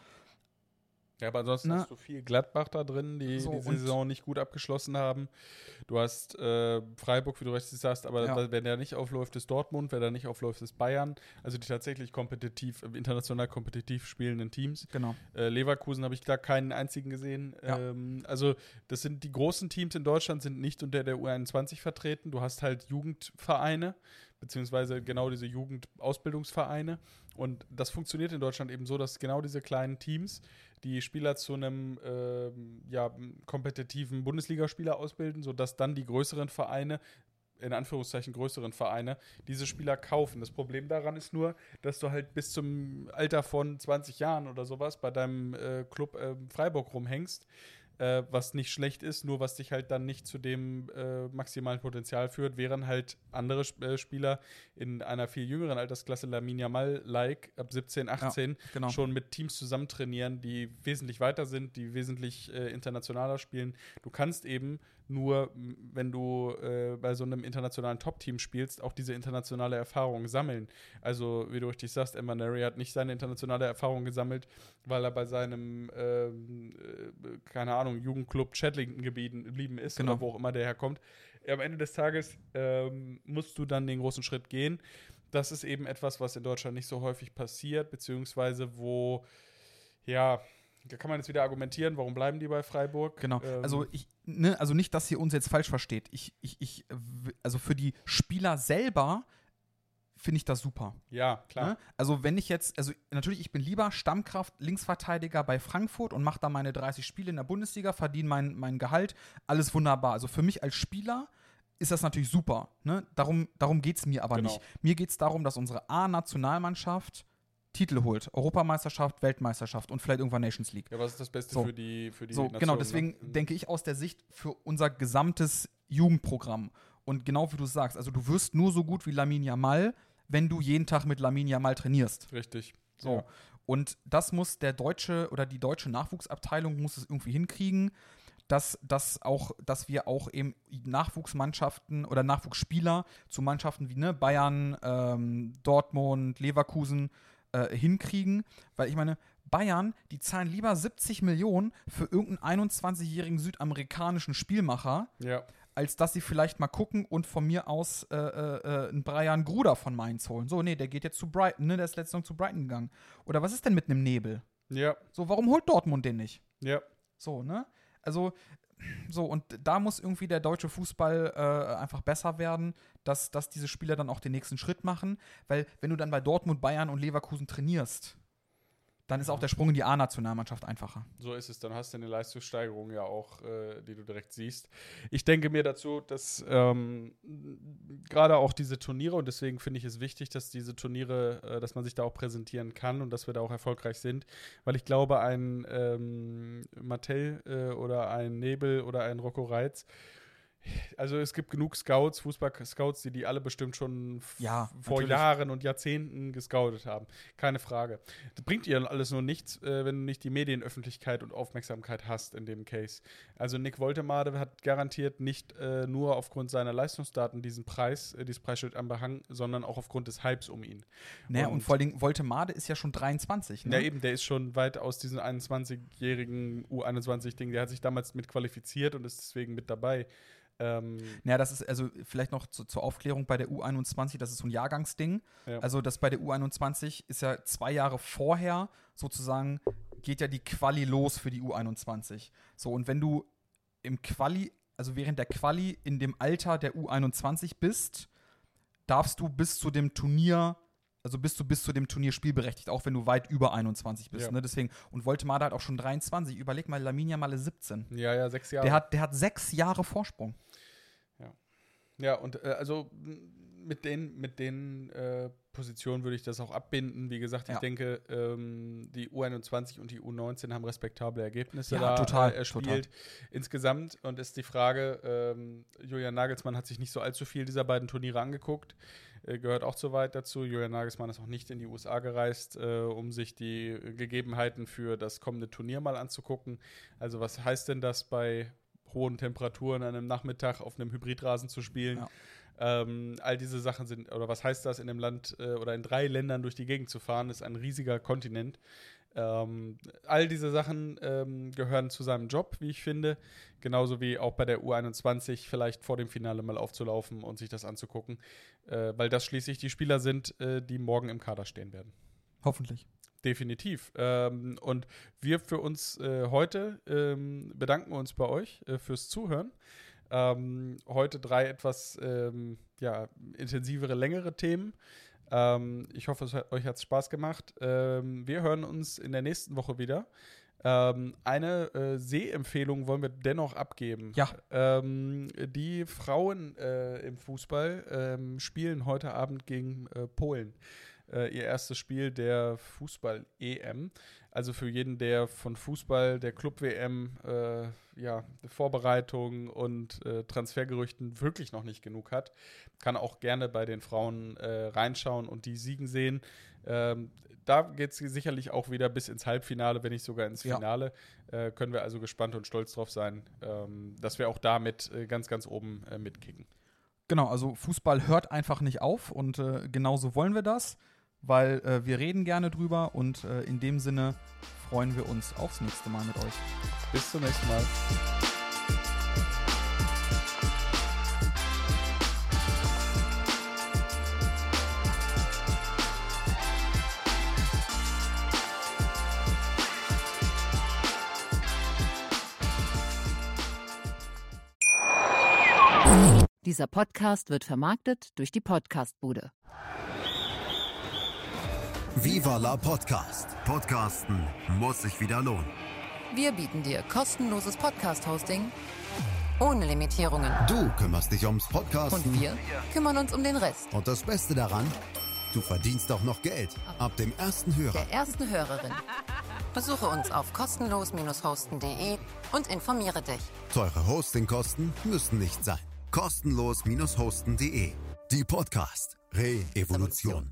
Ja, aber ansonsten Ne? hast du viel Gladbach da drin, die So, die und- Saison nicht gut abgeschlossen haben. Du hast äh, Freiburg, wie du richtig sagst, aber Ja. da, wenn der nicht aufläuft, ist Dortmund, wer da nicht aufläuft, ist Bayern. Also die tatsächlich kompetitiv, international kompetitiv spielenden Teams. Genau. Äh, Leverkusen habe ich da keinen einzigen gesehen. Ja. Ähm, also das sind die großen Teams in Deutschland, sind nicht unter der U einundzwanzig vertreten. Du hast halt Jugendvereine, beziehungsweise genau diese Jugendausbildungsvereine. Und das funktioniert in Deutschland eben so, dass genau diese kleinen Teams die Spieler zu einem ähm, ja, kompetitiven Bundesligaspieler ausbilden, sodass dann die größeren Vereine, in Anführungszeichen größeren Vereine, diese Spieler kaufen. Das Problem daran ist nur, dass du halt bis zum Alter von zwanzig Jahren oder sowas bei deinem äh, Club äh, Freiburg rumhängst, äh, was nicht schlecht ist, nur was dich halt dann nicht zu dem äh, maximalen Potenzial führt, während halt andere Sp- äh, Spieler in einer viel jüngeren Altersklasse, Lamine Yamal-like, ab siebzehn, achtzehn, genau. schon mit Teams zusammen trainieren, die wesentlich weiter sind, die wesentlich äh, internationaler spielen. Du kannst eben nur, m, wenn du äh, bei so einem internationalen Top-Team spielst, auch diese internationale Erfahrung sammeln. Also, wie du richtig sagst, Emma Neri hat nicht seine internationale Erfahrung gesammelt, weil er bei seinem, ähm, äh, keine Ahnung, Jugendclub Chadlington geblieben geblieben ist Genau. oder wo auch immer der herkommt. Am Ende des Tages ähm, musst du dann den großen Schritt gehen. Das ist eben etwas, was in Deutschland nicht so häufig passiert, beziehungsweise wo, ja, da kann man jetzt wieder argumentieren, warum bleiben die bei Freiburg? Genau. Ähm, Also ich, ne, also nicht, dass ihr uns jetzt falsch versteht. Ich, ich, ich, w- also für die Spieler selber finde ich das super. ja, klar. Ne? Also wenn ich jetzt, also natürlich, ich bin lieber Stammkraft, Linksverteidiger bei Frankfurt und mache da meine dreißig Spiele in der Bundesliga, verdiene mein, mein Gehalt, alles wunderbar. Also für mich als Spieler ist das natürlich super. Ne? Darum, darum geht es mir aber Genau. nicht. Mir geht es darum, dass unsere A-Nationalmannschaft Titel holt. Europameisterschaft, Weltmeisterschaft und vielleicht irgendwann Nations League. Ja, was ist das Beste So. für die für die So, Nation, genau, deswegen ne? denke ich aus der Sicht für unser gesamtes Jugendprogramm. Und genau wie du sagst, also du wirst nur so gut wie Lamine Yamal, wenn du jeden Tag mit Lamine Yamal trainierst. Richtig. So. Ja. Und das muss der deutsche oder die deutsche Nachwuchsabteilung muss es irgendwie hinkriegen, dass, dass, auch, dass wir auch eben Nachwuchsmannschaften oder Nachwuchsspieler zu Mannschaften wie ne, Bayern, ähm, Dortmund, Leverkusen äh, hinkriegen. Weil ich meine, Bayern, die zahlen lieber siebzig Millionen für irgendeinen einundzwanzigjährigen südamerikanischen Spielmacher, Ja. als dass sie vielleicht mal gucken und von mir aus äh, äh, einen Brian Gruder von Mainz holen. So, nee, der geht jetzt zu Brighton, ne, der ist letzte Saison zu Brighton gegangen. Oder was ist denn mit einem Nebel? Ja. So, warum holt Dortmund den nicht? Ja. So, ne? Also, so, und da muss irgendwie der deutsche Fußball äh, einfach besser werden, dass, dass diese Spieler dann auch den nächsten Schritt machen. Weil, wenn du dann bei Dortmund, Bayern und Leverkusen trainierst, dann ist auch der Sprung in die A-Nationalmannschaft einfacher. So ist es. Dann hast du eine Leistungssteigerung ja auch, äh, die du direkt siehst. Ich denke mir dazu, dass ähm, gerade auch diese Turniere, und deswegen finde ich es wichtig, dass diese Turniere, äh, dass man sich da auch präsentieren kann und dass wir da auch erfolgreich sind, weil ich glaube, ein ähm, Mattel äh, oder ein Nebel oder ein Rocco Reitz, Also es gibt genug Scouts, Fußball-Scouts, die die alle bestimmt schon f- Ja, vor natürlich. Jahren und Jahrzehnten gescoutet haben. Keine Frage. Das bringt dir alles nur nichts, äh, wenn du nicht die Medienöffentlichkeit und Aufmerksamkeit hast in dem Case. Also Nick Woltemade hat garantiert nicht äh, nur aufgrund seiner Leistungsdaten diesen Preis, äh, dieses Preisschild anbehangen, sondern auch aufgrund des Hypes um ihn. Naja, und, Und- vor allen Dingen, Woltemade ist ja schon dreiundzwanzig, ne? Ja, eben, der ist schon weit aus diesem einundzwanzigjährigen U einundzwanzig-Ding. Der hat sich damals mit qualifiziert und ist deswegen mit dabei. Ähm, Naja, das ist also vielleicht noch zu, zur Aufklärung bei der U einundzwanzig, das ist so ein Jahrgangsding. Ja. Also das bei der U einundzwanzig ist ja zwei Jahre vorher sozusagen, geht ja die Quali los für die U einundzwanzig. So, und wenn du im Quali, also während der Quali in dem Alter der U einundzwanzig bist, darfst du bis zu dem Turnier, also bist du bis zu dem Turnier spielberechtigt, auch wenn du weit über einundzwanzig bist. Ja. Ne? Deswegen, und Woltemade hat auch schon dreiundzwanzig. Überleg mal, Lamine Yamal ist siebzehn. ja, ja, sechs Jahre. Der hat, der hat sechs Jahre Vorsprung. Ja, und äh, also m, mit den, mit den äh, Positionen würde ich das auch abbinden. Wie gesagt, ich Ja. denke, ähm, die U einundzwanzig und die U neunzehn haben respektable Ergebnisse Ja, da total, äh, erspielt. Insgesamt. Und ist die Frage, ähm, Julian Nagelsmann hat sich nicht so allzu viel dieser beiden Turniere angeguckt. Äh, gehört auch zu weit dazu. Julian Nagelsmann ist auch nicht in die U S A gereist, äh, um sich die Gegebenheiten für das kommende Turnier mal anzugucken. Also was heißt denn das bei hohen Temperaturen an einem Nachmittag auf einem Hybridrasen zu spielen? Ja. Ähm, all diese Sachen sind, oder was heißt das, in einem Land äh, oder in drei Ländern durch die Gegend zu fahren, ist ein riesiger Kontinent. Ähm, all diese Sachen ähm, gehören zu seinem Job, wie ich finde. Genauso wie auch bei der U einundzwanzig vielleicht vor dem Finale mal aufzulaufen und sich das anzugucken. Äh, weil das schließlich die Spieler sind, äh, die morgen im Kader stehen werden. Hoffentlich. Definitiv. Ähm, und wir für uns äh, heute ähm, bedanken uns bei euch äh, fürs Zuhören. Ähm, heute drei etwas ähm, ja, intensivere, längere Themen. Ähm, ich hoffe, es hat, euch hat es Spaß gemacht. Ähm, wir hören uns in der nächsten Woche wieder. Ähm, eine äh, Sehempfehlung wollen wir dennoch abgeben. Ja. Ähm, die Frauen äh, im Fußball ähm, spielen heute Abend gegen äh, Polen. Äh, ihr erstes Spiel der Fußball-E M. Also für jeden, der von Fußball, der Club-W M, äh, ja, Vorbereitung und äh, Transfergerüchten wirklich noch nicht genug hat, kann auch gerne bei den Frauen äh, reinschauen und die Siegen sehen. Ähm, da geht es sicherlich auch wieder bis ins Halbfinale, wenn nicht sogar ins Ja. Finale. Äh, können wir also gespannt und stolz drauf sein, ähm, dass wir auch damit äh, ganz, ganz oben äh, mitkicken. Genau, also Fußball hört einfach nicht auf und äh, genauso wollen wir das, weil äh, wir reden gerne drüber und äh, in dem Sinne freuen wir uns aufs nächste Mal mit euch. Bis zum nächsten Mal. Dieser Podcast wird vermarktet durch die Podcastbude. Viva la Podcast. Podcasten muss sich wieder lohnen. Wir bieten dir kostenloses Podcast-Hosting ohne Limitierungen. Du kümmerst dich ums Podcasten. Und wir kümmern uns um den Rest. Und das Beste daran, du verdienst auch noch Geld. Ab dem ersten Hörer. Der ersten Hörerin. Besuche uns auf kostenlos hosten punkt de und informiere dich. Teure Hostingkosten müssen nicht sein. kostenlos hosten punkt de. Die Podcast Re-Evolution.